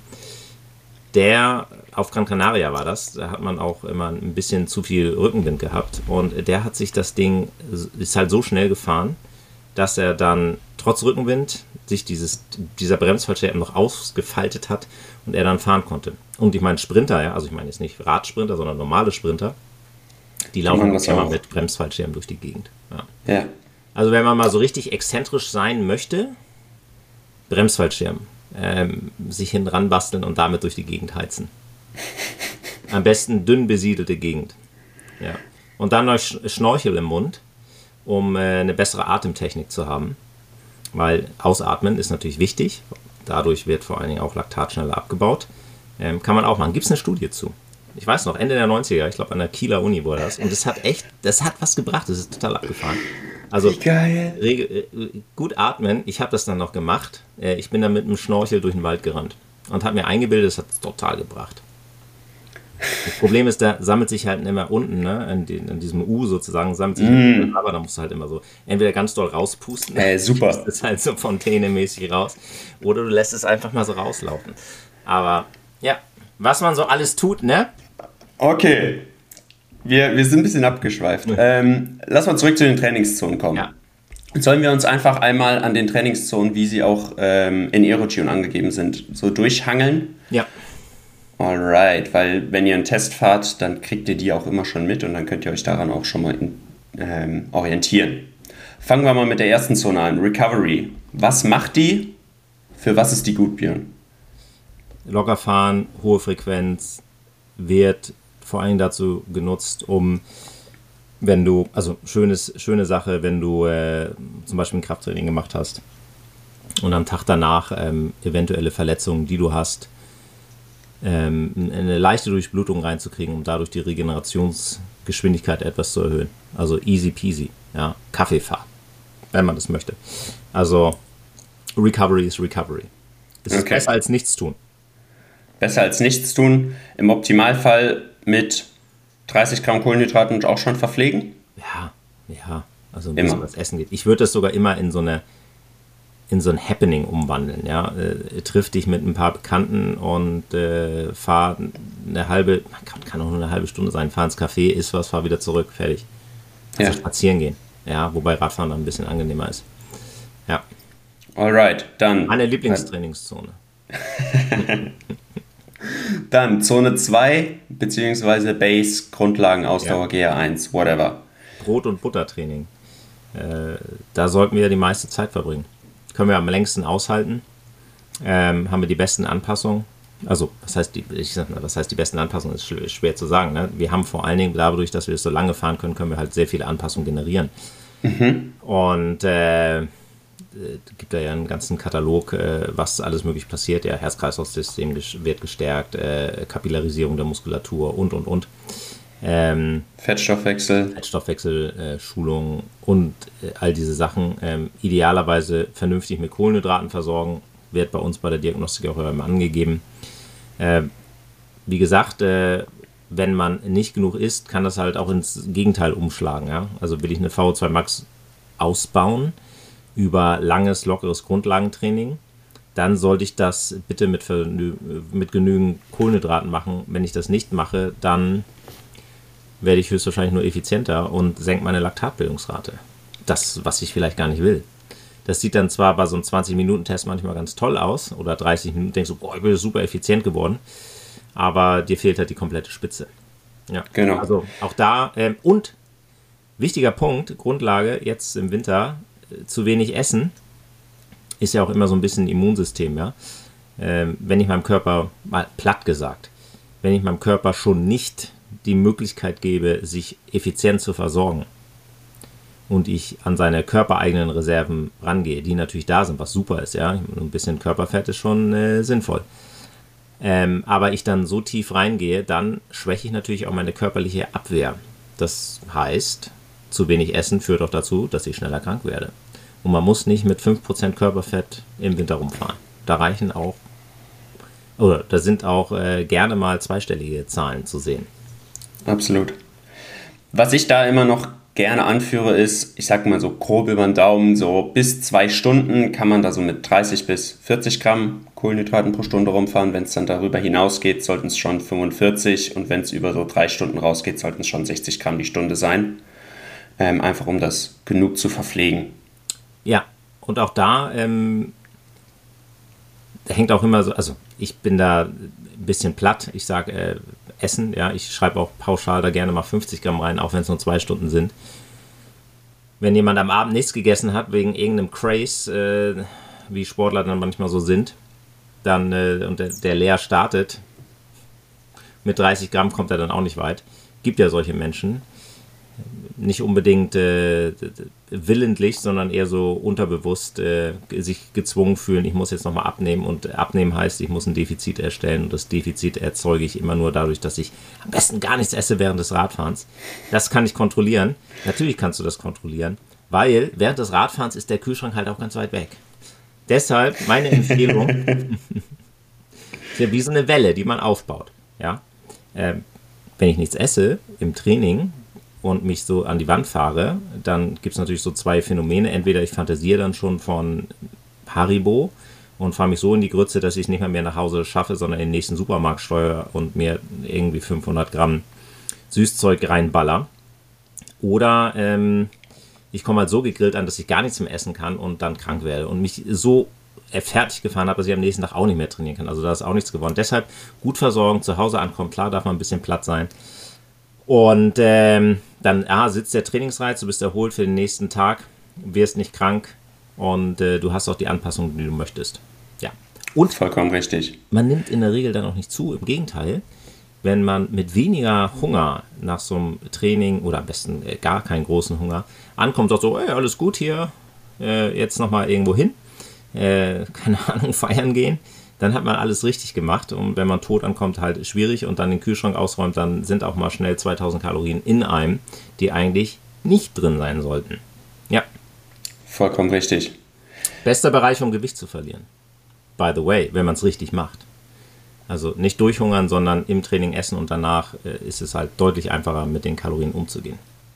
Der, auf Gran Canaria war das, da hat man auch immer ein bisschen zu viel Rückenwind gehabt. Und der hat sich das Ding, ist halt so schnell gefahren, dass er dann trotz Rückenwind sich dieses, dieser Bremsfallschirm noch ausgefaltet hat und er dann fahren konnte. Und ich meine Sprinter, ja, also ich meine jetzt nicht Radsprinter, sondern normale Sprinter, die laufen machen das immer auch. mit Bremsfallschirm durch die Gegend. Ja. Ja. Also wenn man mal so richtig exzentrisch sein möchte, Bremsfallschirm, ähm, sich hinten ran basteln und damit durch die Gegend heizen. Am besten dünn besiedelte Gegend. Ja. Und dann noch Sch- Schnorchel im Mund, um äh, eine bessere Atemtechnik zu haben. Weil Ausatmen ist natürlich wichtig. Dadurch wird vor allen Dingen auch Laktat schneller abgebaut. Ähm, kann man auch machen. Gibt es eine Studie zu? Ich weiß noch, Ende der neunziger, ich glaube an der Kieler Uni war das. Und das hat echt, das hat was gebracht. Das ist total abgefahren. Also Wie geil. Reg- äh, gut atmen. Ich habe das dann noch gemacht. Äh, Ich bin dann mit einem Schnorchel durch den Wald gerannt und habe mir eingebildet, das hat es total gebracht. Das Problem ist, da sammelt sich halt immer unten, ne, an, den, an diesem U sozusagen, sammelt sich mm. aber da musst du halt immer so entweder ganz doll rauspusten, Ey, super. das ist halt so Fontäne-mäßig raus, oder du lässt es einfach mal so rauslaufen. Aber ja, was man so alles tut, ne? Okay. Wir, wir sind ein bisschen abgeschweift. Ähm, lass mal zurück zu den Trainingszonen kommen. Ja. Sollen wir uns einfach einmal an den Trainingszonen, wie sie auch ähm, in Aerotune angegeben sind, so durchhangeln? Ja. Alright, weil wenn ihr einen Test fahrt, dann kriegt ihr die auch immer schon mit und dann könnt ihr euch daran auch schon mal in, ähm, orientieren. Fangen wir mal mit der ersten Zone an, Recovery. Was macht die? Für was ist die gut, Björn? Locker fahren, hohe Frequenz, wird vor allem dazu genutzt, um, wenn du, also schönes, schöne Sache, wenn du äh, zum Beispiel ein Krafttraining gemacht hast und am Tag danach ähm, eventuelle Verletzungen, die du hast, ähm, eine leichte Durchblutung reinzukriegen, um dadurch die Regenerationsgeschwindigkeit etwas zu erhöhen. Also easy peasy, ja, Kaffeefahrt, wenn man das möchte. Also Recovery ist Recovery. Es ist Okay. besser als nichts tun. Besser als nichts tun. Im Optimalfall mit dreißig Gramm Kohlenhydraten auch schon verpflegen. Ja, ja, also ein Immer. bisschen was essen geht. Ich würde das sogar immer in so eine in so ein Happening umwandeln. Ja? Äh, triff dich mit ein paar Bekannten und äh, fahr eine halbe, kann, kann auch nur eine halbe Stunde sein, fahr ins Café, isst was, fahr wieder zurück, fertig. Also ja. Spazieren gehen. Ja, wobei Radfahren dann ein bisschen angenehmer ist. Ja. Alright, dann. Meine Lieblingstrainingszone. Dann Zone zwei, beziehungsweise Base, Grundlagen, Ausdauer, ja. G R eins, whatever. Brot- und Buttertraining. Äh, da sollten wir die meiste Zeit verbringen. Können wir am längsten aushalten. Ähm, haben wir die besten Anpassungen. Also, was heißt die, ich sag mal, was heißt die besten Anpassungen? Ist schwer zu sagen. Ne? Wir haben vor allen Dingen, dadurch, dass wir es so lange fahren können, können wir halt sehr viele Anpassungen generieren. Mhm. Und äh, gibt da ja einen ganzen Katalog, äh, was alles möglich passiert. Ja, Herz-Kreislauf-System wird gestärkt, äh, Kapillarisierung der Muskulatur und, und, und. Ähm, Fettstoffwechsel. Fettstoffwechsel, äh, Schulung und äh, all diese Sachen. Ähm, idealerweise vernünftig mit Kohlenhydraten versorgen, wird bei uns bei der Diagnostik auch immer angegeben. Äh, wie gesagt, äh, wenn man nicht genug isst, kann das halt auch ins Gegenteil umschlagen. Ja? Also will ich eine V O zwei Max ausbauen über langes, lockeres Grundlagentraining, dann sollte ich das bitte mit, mit genügend Kohlenhydraten machen. Wenn ich das nicht mache, dann werde ich höchstwahrscheinlich nur effizienter und senke meine Laktatbildungsrate. Das, was ich vielleicht gar nicht will. Das sieht dann zwar bei so einem zwanzig-Minuten-Test manchmal ganz toll aus oder dreißig Minuten, denkst du, boah, ich bin super effizient geworden, aber dir fehlt halt die komplette Spitze. Ja, genau. Also auch da, ähm, und wichtiger Punkt, Grundlage jetzt im Winter, äh, zu wenig essen, ist ja auch immer so ein bisschen Immunsystem, ja. Ähm, wenn ich meinem Körper, mal platt gesagt, wenn ich meinem Körper schon nicht die Möglichkeit gebe, sich effizient zu versorgen und ich an seine körpereigenen Reserven rangehe, die natürlich da sind, was super ist, ja, ein bisschen Körperfett ist schon äh, sinnvoll. Ähm, aber ich dann so tief reingehe, dann schwäche ich natürlich auch meine körperliche Abwehr. Das heißt, zu wenig Essen führt auch dazu, dass ich schneller krank werde. Und man muss nicht mit fünf Prozent Körperfett im Winter rumfahren. Da reichen auch, oder da sind auch äh, gerne mal zweistellige Zahlen zu sehen. Absolut. Was ich da immer noch gerne anführe ist, ich sag mal so grob über den Daumen, so bis zwei Stunden kann man da so mit dreißig bis vierzig Gramm Kohlenhydraten pro Stunde rumfahren. Wenn es dann darüber hinausgeht, sollten es schon fünfundvierzig und wenn es über so drei Stunden rausgeht, sollten es schon sechzig Gramm die Stunde sein. Ähm, einfach um das genug zu verpflegen. Ja, und auch da ähm, hängt auch immer so, also ich bin da ein bisschen platt, ich sage äh, Essen, ja, ich schreibe auch pauschal da gerne mal fünfzig Gramm rein, auch wenn es nur zwei Stunden sind. Wenn jemand am Abend nichts gegessen hat, wegen irgendeinem Craze, äh, wie Sportler dann manchmal so sind, dann äh, und der, der leer startet, mit dreißig Gramm kommt er dann auch nicht weit. Gibt ja solche Menschen. Nicht unbedingt äh, willentlich, sondern eher so unterbewusst äh, sich gezwungen fühlen, ich muss jetzt nochmal abnehmen und abnehmen heißt, ich muss ein Defizit erstellen und das Defizit erzeuge ich immer nur dadurch, dass ich am besten gar nichts esse während des Radfahrens. Das kann ich kontrollieren. Natürlich kannst du das kontrollieren, weil während des Radfahrens ist der Kühlschrank halt auch ganz weit weg. Deshalb meine Empfehlung, ist ja wie so eine Welle, die man aufbaut. Ja? Ähm, wenn ich nichts esse im Training, und mich so an die Wand fahre, dann gibt es natürlich so zwei Phänomene. Entweder ich fantasiere dann schon von Haribo und fahre mich so in die Grütze, dass ich es nicht mehr, mehr nach Hause schaffe, sondern in den nächsten Supermarkt steuere und mir irgendwie fünfhundert Gramm Süßzeug reinballer. Oder ähm, ich komme halt so gegrillt an, dass ich gar nichts mehr essen kann und dann krank werde und mich so fertig gefahren habe, dass ich am nächsten Tag auch nicht mehr trainieren kann. Also da ist auch nichts gewonnen. Deshalb gut versorgen, zu Hause ankommen. Klar darf man ein bisschen platt sein. Und ähm, dann ah, sitzt der Trainingsreiz, du bist erholt für den nächsten Tag, wirst nicht krank und äh, du hast auch die Anpassung, die du möchtest. Ja. Und vollkommen richtig. Man nimmt in der Regel dann auch nicht zu. Im Gegenteil, wenn man mit weniger Hunger nach so einem Training oder am besten äh, gar keinen großen Hunger ankommt, sagt so, hey, alles gut hier, äh, jetzt nochmal irgendwo hin, äh, keine Ahnung, feiern gehen. Dann hat man alles richtig gemacht und wenn man tot ankommt, halt schwierig und dann den Kühlschrank ausräumt, dann sind auch mal schnell zweitausend Kalorien in einem, die eigentlich nicht drin sein sollten. Ja. Vollkommen richtig. Bester Bereich, um Gewicht zu verlieren. By the way, wenn man es richtig macht. Also nicht durchhungern, sondern im Training essen und danach äh, ist es halt deutlich einfacher, mit den Kalorien umzugehen.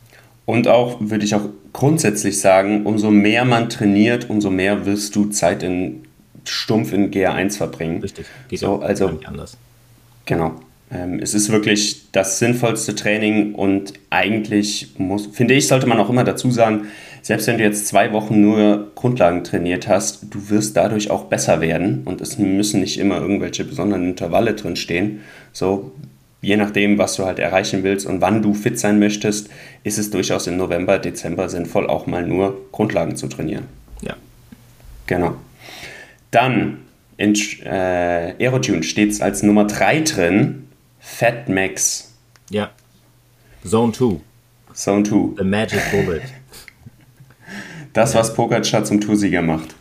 Und auch, würde ich auch grundsätzlich sagen, umso mehr man trainiert, umso mehr wirst du Zeit in stumpf in G R eins verbringen. Richtig, geht so, auch also nicht anders. Genau. Ähm, es ist wirklich das sinnvollste Training und eigentlich muss, finde ich, sollte man auch immer dazu sagen, selbst wenn du jetzt zwei Wochen nur Grundlagen trainiert hast, du wirst dadurch auch besser werden und es müssen nicht immer irgendwelche besonderen Intervalle drin stehen. So, je nachdem, was du halt erreichen willst und wann du fit sein möchtest, ist es durchaus im November, Dezember sinnvoll, auch mal nur Grundlagen zu trainieren. Ja. Genau. Dann in äh, Aerotune steht es als Nummer drei drin, Fat Max. Ja. Zone zwei. Zone zwei. The Magic Bullet. Das, was Pogacar zum Toursieger macht.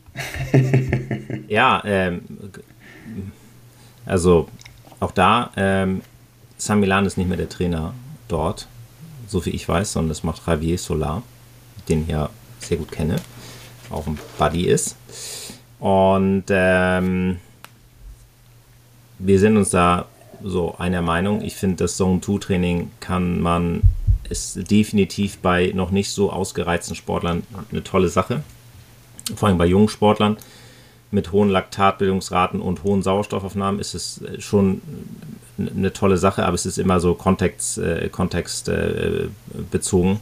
Ja, ähm, also auch da, ähm, Sam Milan ist nicht mehr der Trainer dort, so viel ich weiß, sondern das macht Javier Solar, den ich ja sehr gut kenne, auch ein Buddy ist. Und ähm, wir sind uns da so einer Meinung. Ich finde, das Zone zwei Training kann man, ist definitiv bei noch nicht so ausgereizten Sportlern eine tolle Sache. Vor allem bei jungen Sportlern mit hohen Laktatbildungsraten und hohen Sauerstoffaufnahmen ist es schon eine tolle Sache, aber es ist immer so kontext, äh, kontext äh, bezogen.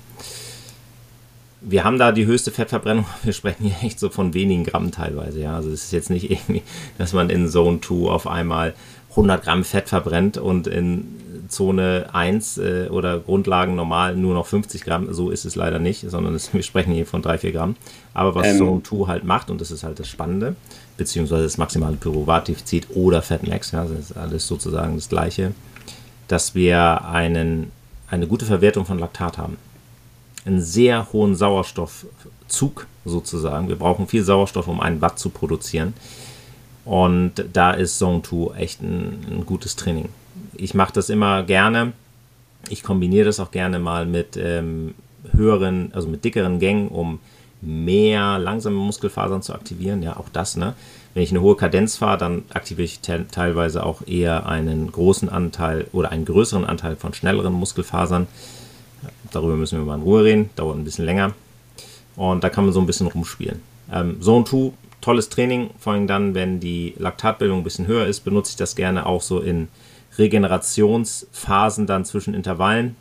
Wir haben da die höchste Fettverbrennung, wir sprechen hier echt so von wenigen Gramm teilweise. Ja? Also es ist jetzt nicht irgendwie, dass man in Zone zwei auf einmal hundert Gramm Fett verbrennt und in Zone eins äh, oder Grundlagen normal nur noch fünfzig Gramm. So ist es leider nicht, sondern es, wir sprechen hier von drei, vier Gramm. Aber was ähm. Zone zwei halt macht, und das ist halt das Spannende, beziehungsweise das maximale Pyruvat-Defizit oder Fatmax, ja, das ist alles sozusagen das Gleiche, dass wir einen, eine gute Verwertung von Laktat haben. Einen sehr hohen Sauerstoffzug sozusagen. Wir brauchen viel Sauerstoff, um einen Watt zu produzieren. Und da ist Zone zwei echt ein, ein gutes Training. Ich mache das immer gerne. Ich kombiniere das auch gerne mal mit ähm, höheren, also mit dickeren Gängen, um mehr langsame Muskelfasern zu aktivieren. Ja, auch das, ne? Wenn ich eine hohe Kadenz fahre, dann aktiviere ich te- teilweise auch eher einen großen Anteil oder einen größeren Anteil von schnelleren Muskelfasern. Darüber müssen wir mal in Ruhe reden, dauert ein bisschen länger. Und da kann man so ein bisschen rumspielen. Ähm, Zone zwei, tolles Training, vor allem dann, wenn die Laktatbildung ein bisschen höher ist, benutze ich das gerne auch so in Regenerationsphasen dann zwischen Intervallen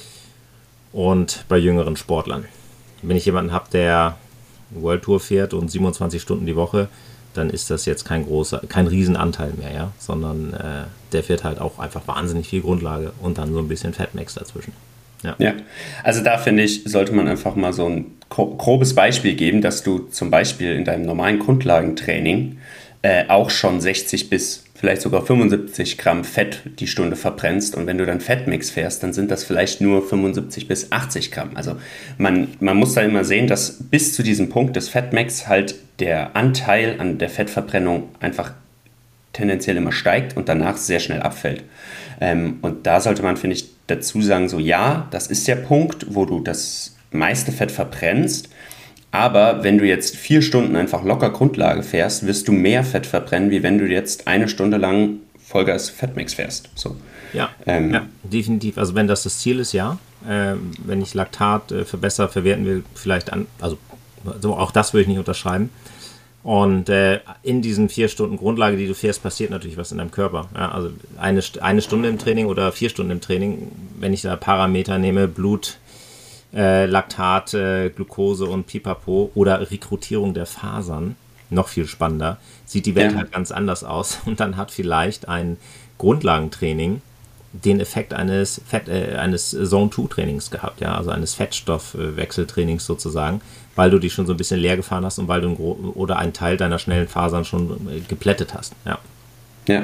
und bei jüngeren Sportlern. Wenn ich jemanden habe, der World Tour fährt und siebenundzwanzig Stunden die Woche, dann ist das jetzt kein großer, kein Riesenanteil mehr, ja, sondern äh, der fährt halt auch einfach wahnsinnig viel Grundlage und dann so ein bisschen Fatmax dazwischen. Ja. ja, also da finde ich, sollte man einfach mal so ein grobes Beispiel geben, dass du zum Beispiel in deinem normalen Grundlagentraining äh, auch schon sechzig bis vielleicht sogar fünfundsiebzig Gramm Fett die Stunde verbrennst und wenn du dann Fatmix fährst, dann sind das vielleicht nur fünfundsiebzig bis achtzig Gramm. Also man, man muss da immer sehen, dass bis zu diesem Punkt des Fatmax halt der Anteil an der Fettverbrennung einfach tendenziell immer steigt und danach sehr schnell abfällt. Ähm, und da sollte man, finde ich, dazu sagen, so ja, das ist der Punkt, wo du das meiste Fett verbrennst, aber wenn du jetzt vier Stunden einfach locker Grundlage fährst, wirst du mehr Fett verbrennen, wie wenn du jetzt eine Stunde lang Vollgas Fatmix fährst. So. Ja, ähm, ja, definitiv. Also wenn das das Ziel ist, ja. Ähm, wenn ich Laktat äh, verbessern, verwerten will, vielleicht an, also, also auch das würde ich nicht unterschreiben. Und äh, in diesen vier Stunden Grundlage, die du fährst, passiert natürlich was in deinem Körper. Ja, also eine, eine Stunde im Training oder vier Stunden im Training, wenn ich da Parameter nehme, Blut, äh, Laktat, äh, Glucose und Pipapo oder Rekrutierung der Fasern, noch viel spannender, sieht die Welt ja. halt ganz anders aus. Und dann hat vielleicht ein Grundlagentraining den Effekt eines, Fett, äh, eines Zone zwei Trainings gehabt, ja, also eines Fettstoffwechseltrainings sozusagen, weil du die schon so ein bisschen leer gefahren hast und weil du ein Gro- oder einen Teil deiner schnellen Fasern schon äh, geplättet hast. Ja. Ja.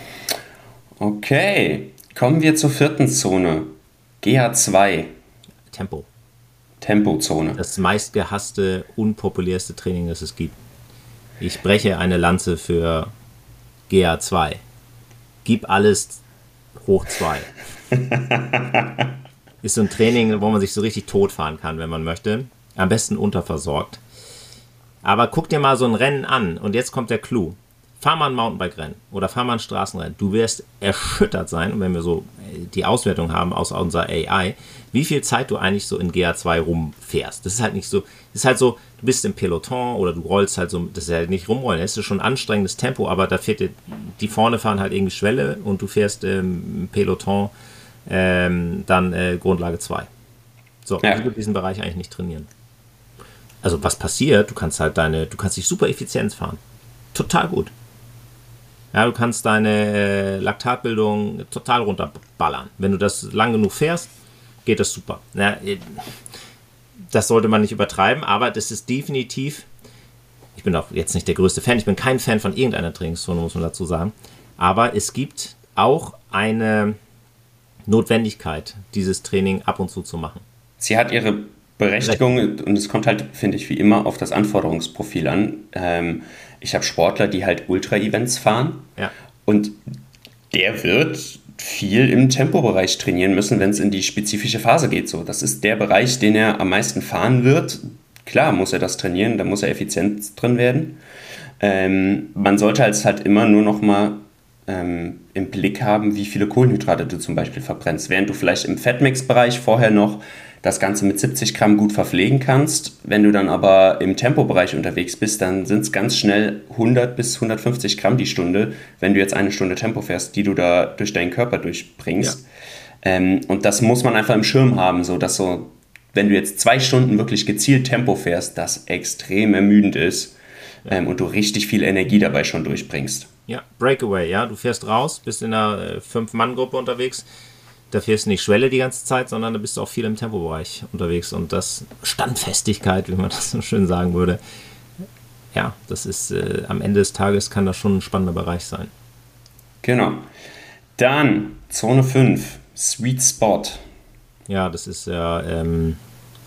Okay, kommen wir zur vierten Zone. G H zwei. Tempo. Tempozone. Das meistgehasste, unpopulärste Training, das es gibt. Ich breche eine Lanze für G H zwei. Gib alles hoch zwei. Ist so ein Training, wo man sich so richtig totfahren kann, wenn man möchte. Am besten unterversorgt. Aber guck dir mal so ein Rennen an. Und jetzt kommt der Clou. fahr mal ein Mountainbike-Rennen oder fahr mal ein Straßenrennen. Du wirst erschüttert sein, und wenn wir so die Auswertung haben aus unserer A I, wie viel Zeit du eigentlich so in G A zwei rumfährst. Das ist halt nicht so, das ist halt so, du bist im Peloton oder du rollst halt so, das ist ja nicht rumrollen, das ist schon ein anstrengendes Tempo, aber da fährt dir, die vorne fahren halt irgendwie Schwelle und du fährst ähm, Peloton ähm, dann äh, Grundlage zwei. So, ja. Du willst diesen Bereich eigentlich nicht trainieren. Also was passiert, du kannst halt deine, du kannst dich super effizient fahren. Total gut. Ja, du kannst deine Laktatbildung total runterballern. Wenn du das lang genug fährst, geht das super. Ja, das sollte man nicht übertreiben, aber das ist definitiv, ich bin auch jetzt nicht der größte Fan, ich bin kein Fan von irgendeiner Trainingszone, muss man dazu sagen, aber es gibt auch eine Notwendigkeit, dieses Training ab und zu zu machen. Sie hat ihre Berechtigung und es kommt halt, finde ich, wie immer auf das Anforderungsprofil an. Ähm, ich habe Sportler, die halt Ultra-Events fahren, ja. Und der wird viel im Tempobereich trainieren müssen, wenn es in die spezifische Phase geht. So, das ist der Bereich, den er am meisten fahren wird. Klar muss er das trainieren, da muss er effizient drin werden. Ähm, man sollte halt, halt immer nur noch mal ähm, im Blick haben, wie viele Kohlenhydrate du zum Beispiel verbrennst. Während du vielleicht im Fettmix-Bereich vorher noch das Ganze mit siebzig Gramm gut verpflegen kannst. Wenn du dann aber im Tempobereich unterwegs bist, dann sind es ganz schnell hundert bis hundertfünfzig Gramm die Stunde, wenn du jetzt eine Stunde Tempo fährst, die du da durch deinen Körper durchbringst. Ja. Ähm, und das muss man einfach im Schirm haben, so dass so, wenn du jetzt zwei Stunden wirklich gezielt Tempo fährst, das extrem ermüdend ist, ja. ähm, und du richtig viel Energie dabei schon durchbringst. Ja, Breakaway, ja, du fährst raus, bist in einer äh, Fünf-Mann-Gruppe unterwegs. Da fährst du nicht Schwelle die ganze Zeit, sondern da bist du auch viel im Tempobereich unterwegs. Und das Standfestigkeit, wie man das so schön sagen würde, ja, das ist äh, am Ende des Tages kann das schon ein spannender Bereich sein. Genau. Dann Zone fünf, Sweet Spot. Ja, das ist ja, ähm,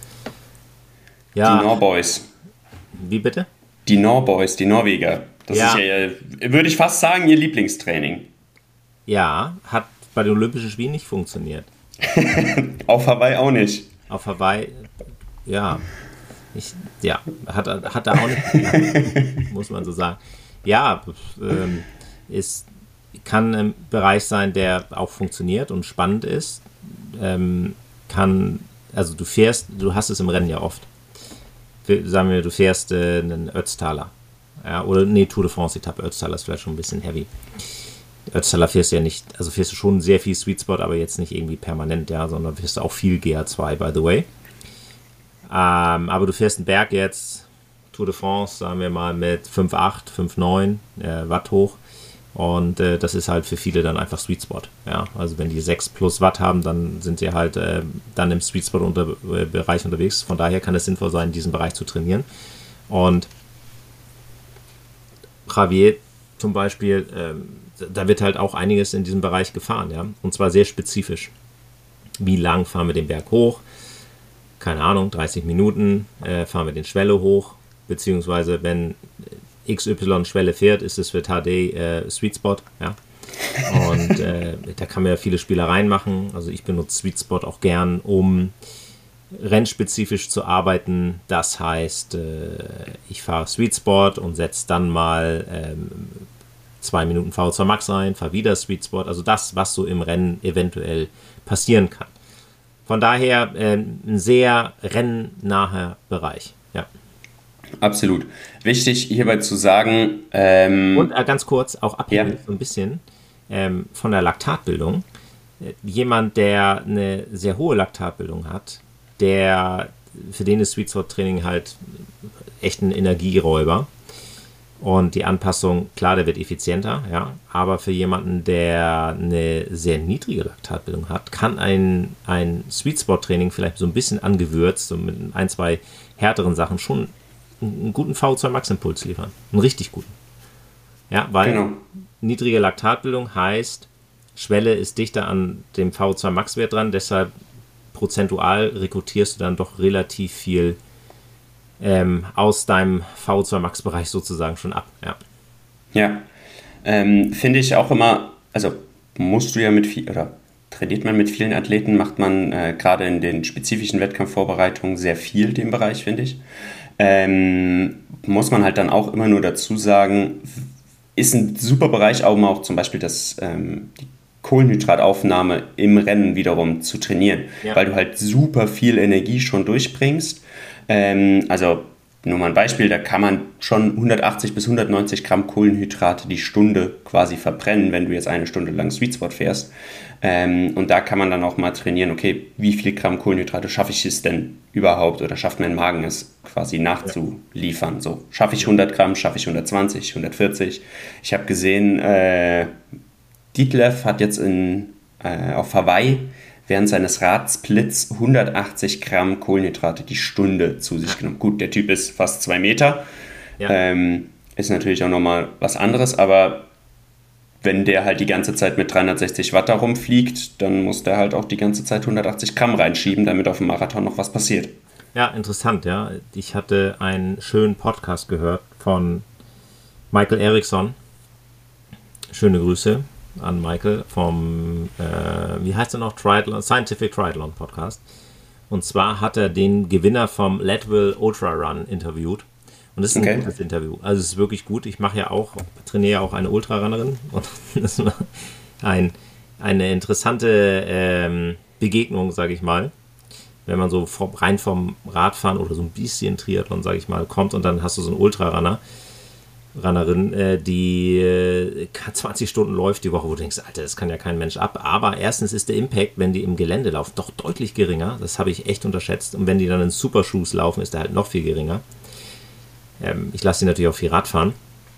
ja. Die Norboys. Wie bitte? Die Norboys, die Norweger. Das ja. ist ja, würde ich fast sagen, ihr Lieblingstraining. Ja, hat bei den Olympischen Spielen nicht funktioniert. Auf Hawaii auch nicht. Auf Hawaii, ja. Ich, ja, hat, hat er auch nicht, muss man so sagen. Ja, ähm, ist, kann ein Bereich sein, der auch funktioniert und spannend ist. Ähm, kann, also du fährst, du hast es im Rennen ja oft. Sagen wir, du fährst äh, einen Ötztaler. Ja, oder nee, Tour de France-Etappe. Ötztaler ist vielleicht schon ein bisschen heavy. Ötztaler fährst du ja nicht, also fährst du schon sehr viel Sweet Spot, aber jetzt nicht irgendwie permanent, ja, sondern fährst du auch viel G A zwei, by the way. Ähm, aber du fährst einen Berg jetzt, Tour de France, sagen wir mal mit fünf Komma acht, fünf Komma neun äh, Watt hoch. Und äh, das ist halt für viele dann einfach Sweet Spot. Ja? Also wenn die sechs plus Watt haben, dann sind sie halt äh, dann im Sweet Spot unter, äh, Bereich unterwegs. Von daher kann es sinnvoll sein, diesen Bereich zu trainieren. Und Javier zum Beispiel, ähm, da wird halt auch einiges in diesem Bereich gefahren, ja, und zwar sehr spezifisch. Wie lang fahren wir den Berg hoch? Keine Ahnung, dreißig Minuten äh, fahren wir den Schwelle hoch, beziehungsweise wenn X Y Schwelle fährt, ist es für H D äh, Sweet Spot, ja. Und äh, da kann man ja viele Spielereien machen. Also ich benutze Sweet Spot auch gern, um rennspezifisch zu arbeiten. Das heißt, äh, ich fahre Sweet Spot und setze dann mal ähm, zwei Minuten V O zwei Max ein, fahre wieder Sweet Spot. Also das, was so im Rennen eventuell passieren kann. Von daher äh, ein sehr rennnaher Bereich. Ja. Absolut. Wichtig hierbei zu sagen. Ähm, und äh, ganz kurz, auch abhängig ja. so ein bisschen ähm, von der Laktatbildung. Äh, jemand, der eine sehr hohe Laktatbildung hat, der, für den ist Sweet Spot Training halt echt ein Energieräuber. Und die Anpassung, klar, der wird effizienter, ja, aber für jemanden, der eine sehr niedrige Laktatbildung hat, kann ein, ein Sweet Spot Training vielleicht so ein bisschen angewürzt, so mit ein, zwei härteren Sachen schon einen guten V O zwei Max Impuls liefern. Einen richtig guten. Ja, weil genau. Niedrige Laktatbildung heißt, Schwelle ist dichter an dem V O zwei Max Wert dran, deshalb prozentual rekrutierst du dann doch relativ viel ähm, aus deinem V O zwei Max Bereich sozusagen schon ab. Ja, ja. Ähm, finde ich auch immer, also musst du ja mit viel, oder trainiert man mit vielen Athleten, macht man äh, gerade in den spezifischen Wettkampfvorbereitungen sehr viel den Bereich, finde ich. Ähm, muss man halt dann auch immer nur dazu sagen, ist ein super Bereich, um auch zum Beispiel das, ähm, die Kohlenhydrataufnahme im Rennen wiederum zu trainieren, ja. weil du halt super viel Energie schon durchbringst. Ähm, also nur mal ein Beispiel, da kann man schon hundertachtzig bis hundertneunzig Gramm Kohlenhydrate die Stunde quasi verbrennen, wenn du jetzt eine Stunde lang Sweet Spot fährst. Ähm, und da kann man dann auch mal trainieren, okay, wie viel Gramm Kohlenhydrate schaffe ich es denn überhaupt oder schafft mein Magen es quasi nachzuliefern. Ja. So, schaffe ich hundert Gramm, schaffe ich hundertzwanzig, hundertvierzig. Ich habe gesehen, äh, Ditlev hat jetzt in, äh, auf Hawaii während seines Radsplits hundertachtzig Gramm Kohlenhydrate die Stunde zu sich genommen. Gut, der Typ ist fast zwei Meter, ja. ähm, ist natürlich auch nochmal was anderes, aber wenn der halt die ganze Zeit mit dreihundertsechzig Watt da rumfliegt, dann muss der halt auch die ganze Zeit hundertachtzig Gramm reinschieben, damit auf dem Marathon noch was passiert. Ja, interessant, ja. Ich hatte einen schönen Podcast gehört von Michael Eriksson. Schöne Grüße an Michael vom, äh, wie heißt er noch, Triathlon, Scientific Triathlon Podcast. Und zwar hat er den Gewinner vom Leadville Ultra Run interviewt. Und das ist okay. ein gutes Interview. Also es ist wirklich gut. Ich mache ja auch, trainiere ja auch eine Ultrarunnerin. Und das war ein, eine interessante ähm, Begegnung, sage ich mal. Wenn man so vom, rein vom Radfahren oder so ein bisschen Triathlon, sage ich mal, kommt und dann hast du so einen Ultrarunner. Runnerin, äh, die äh, zwanzig Stunden läuft die Woche, wo du denkst, Alter, das kann ja kein Mensch ab. Aber erstens ist der Impact, wenn die im Gelände laufen, doch deutlich geringer. Das habe ich echt unterschätzt. Und wenn die dann in Supershoes laufen, ist der halt noch viel geringer. Ähm, ich lasse die natürlich auch viel Rad fahren.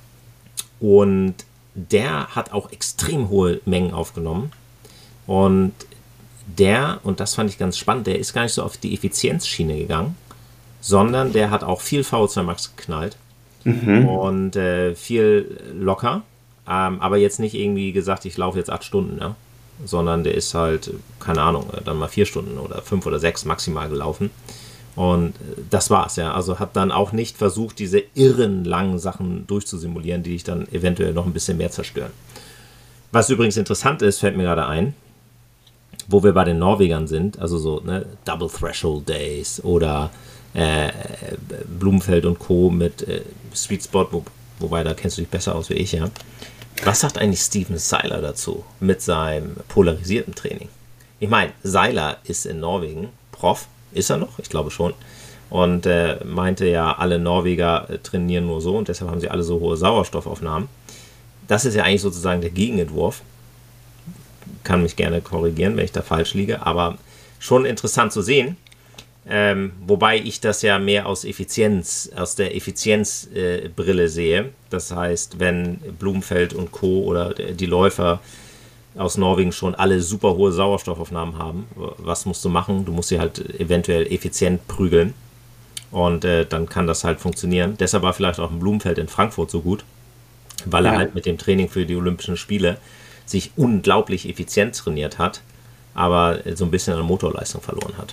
Und der hat auch extrem hohe Mengen aufgenommen. Und der, und das fand ich ganz spannend, der ist gar nicht so auf die Effizienzschiene gegangen, sondern der hat auch viel V O zwei Max geknallt. Mhm. Und äh, viel locker, ähm, aber jetzt nicht irgendwie gesagt, ich laufe jetzt acht Stunden, ja? Sondern der ist halt, keine Ahnung, dann mal vier Stunden oder fünf oder sechs maximal gelaufen. Und äh, das war's, ja. Also hat dann auch nicht versucht, diese irren langen Sachen durchzusimulieren, die dich dann eventuell noch ein bisschen mehr zerstören. Was übrigens interessant ist, fällt mir gerade ein, wo wir bei den Norwegern sind, also so ne, Double Threshold Days oder Äh, Blumenfeld und Co. mit äh, Sweet Spot, wo, wobei da kennst du dich besser aus wie ich, ja. Was sagt eigentlich Steven Seiler dazu mit seinem polarisierten Training? Ich meine, Seiler ist in Norwegen Prof, ist er noch? Ich glaube schon. Und äh, meinte ja, alle Norweger äh, trainieren nur so und deshalb haben sie alle so hohe Sauerstoffaufnahmen. Das ist ja eigentlich sozusagen der Gegenentwurf. Kann mich gerne korrigieren, wenn ich da falsch liege, aber schon interessant zu sehen. Ähm, wobei ich das ja mehr aus Effizienz, aus der Effizienzbrille äh, sehe. Das heißt, wenn Blumenfeld und Co. oder die Läufer aus Norwegen schon alle super hohe Sauerstoffaufnahmen haben, was musst du machen? Du musst sie halt eventuell effizient prügeln und äh, dann kann das halt funktionieren. Deshalb war vielleicht auch ein Blumenfeld in Frankfurt so gut, weil ja. er halt mit dem Training für die Olympischen Spiele sich unglaublich effizient trainiert hat, aber so ein bisschen an Motorleistung verloren hat.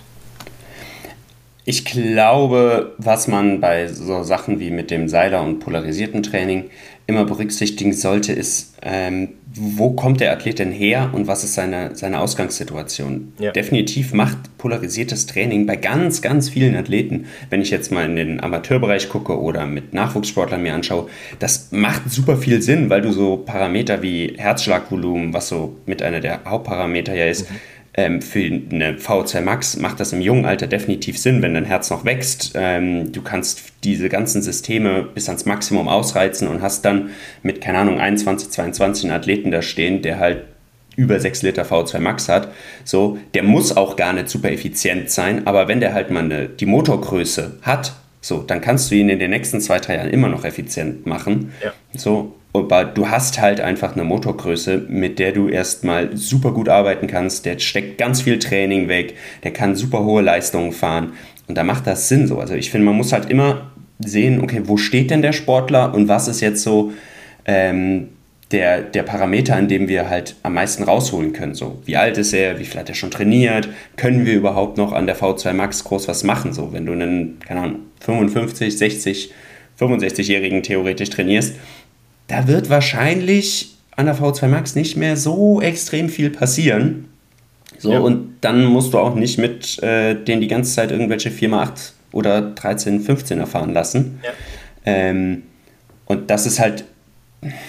Ich glaube, was man bei so Sachen wie mit dem Seiler und polarisierten Training immer berücksichtigen sollte, ist, ähm, wo kommt der Athlet denn her und was ist seine, seine Ausgangssituation? Ja. Definitiv macht polarisiertes Training bei ganz, ganz vielen Athleten, wenn ich jetzt mal in den Amateurbereich gucke oder mit Nachwuchssportlern mir anschaue, das macht super viel Sinn, weil du so Parameter wie Herzschlagvolumen, was so mit einer der Hauptparameter ja ist, mhm. Für eine V O zwei Max macht das im jungen Alter definitiv Sinn, wenn dein Herz noch wächst. Du kannst diese ganzen Systeme bis ans Maximum ausreizen und hast dann mit, keine Ahnung, einundzwanzig, zweiundzwanzig einen Athleten da stehen, der halt über sechs Liter V O zwei Max hat. So, der muss auch gar nicht super effizient sein, aber wenn der halt mal eine, die Motorgröße hat, so, dann kannst du ihn in den nächsten zwei, drei Jahren immer noch effizient machen. Ja. So, aber du hast halt einfach eine Motorgröße, mit der du erstmal super gut arbeiten kannst. Der steckt ganz viel Training weg, der kann super hohe Leistungen fahren und da macht das Sinn so. Also ich finde, man muss halt immer sehen, okay, wo steht denn der Sportler und was ist jetzt so ähm, der, der Parameter, an dem wir halt am meisten rausholen können. So, wie alt ist er, wie viel hat er schon trainiert, können wir überhaupt noch an der V O zwei Max groß was machen? So, wenn du einen, keine Ahnung, fünfundfünfzig, sechzig, fünfundsechzigjährigen theoretisch trainierst, da wird wahrscheinlich an der V O zwei Max nicht mehr so extrem viel passieren. So, ja. Und dann musst du auch nicht mit äh, denen die ganze Zeit irgendwelche vier mal acht oder dreizehn, fünfzehn erfahren lassen. Ja. Ähm, und das ist halt,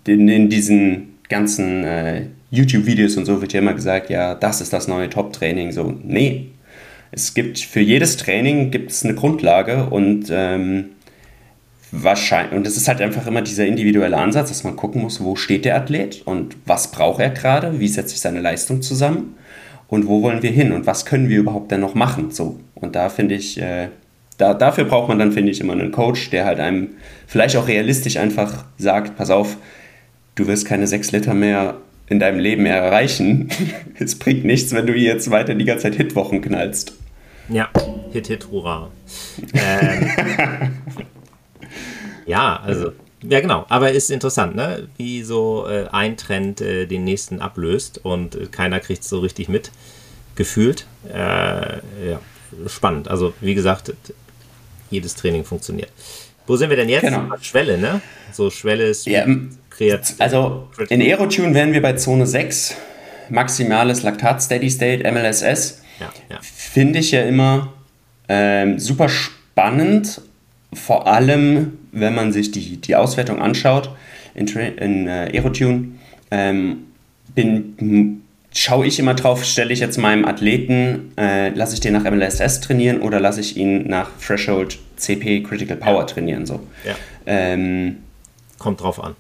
in, in diesen ganzen äh, YouTube-Videos und so wird ja immer gesagt, ja, das ist das neue Top-Training. So, nee. Es gibt für jedes Training gibt es eine Grundlage und ähm, wahrscheinlich, und es ist halt einfach immer dieser individuelle Ansatz, dass man gucken muss, wo steht der Athlet und was braucht er gerade, wie setzt sich seine Leistung zusammen und wo wollen wir hin und was können wir überhaupt denn noch machen. So. Und da finde ich, äh, da, dafür braucht man dann, finde ich, immer einen Coach, der halt einem vielleicht auch realistisch einfach sagt, pass auf, du wirst keine sechs Liter mehr in deinem Leben mehr erreichen. Es bringt nichts, wenn du jetzt weiter die ganze Zeit Hitwochen knallst. Ja, Hit, Hit, Hurra. Ähm, ja, also, ja genau, aber ist interessant, ne? Wie so äh, ein Trend äh, den nächsten ablöst und äh, keiner kriegt es so richtig mit, gefühlt. Äh, ja, spannend. Also, wie gesagt, jedes Training funktioniert. Wo sind wir denn jetzt? Genau. Schwelle, ne? So Schwelle ist ja, kreativ. Also, in Aerotune wären wir bei Zone sechs, maximales Laktat Steady State, M L S S. Ja, ja. Finde ich ja immer ähm, super spannend, vor allem, wenn man sich die, die Auswertung anschaut in, in äh, Aerotune, ähm, bin, schaue ich immer drauf, stelle ich jetzt meinem Athleten, äh, lasse ich den nach M L S S trainieren oder lasse ich ihn nach Threshold C P Critical Power ja. trainieren. So. Ja. Ähm, Kommt drauf an.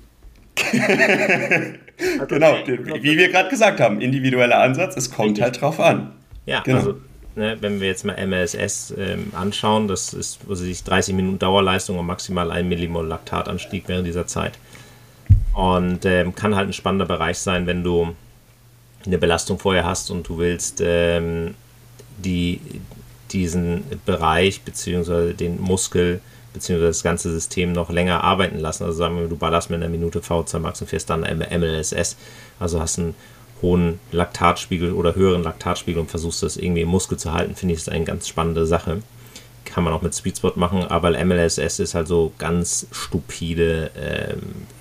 Genau, wie wir gerade gesagt haben, individueller Ansatz, es kommt Richtig. halt drauf an. Ja, genau. also ne, wenn wir jetzt mal M L S S ähm, anschauen, das ist also dreißig Minuten Dauerleistung und maximal ein Millimol Laktatanstieg während dieser Zeit. Und ähm, kann halt ein spannender Bereich sein, wenn du eine Belastung vorher hast und du willst ähm, die, diesen Bereich bzw. den Muskel bzw. das ganze System noch länger arbeiten lassen. Also sagen wir, du ballerst mit einer Minute V zwei Max und fährst dann M L S S, also hast einen hohen Laktatspiegel oder höheren Laktatspiegel und versuchst das irgendwie im Muskel zu halten, finde ich, ist eine ganz spannende Sache. Kann man auch mit Speedspot machen, aber M L S S ist halt so ganz stupide ähm,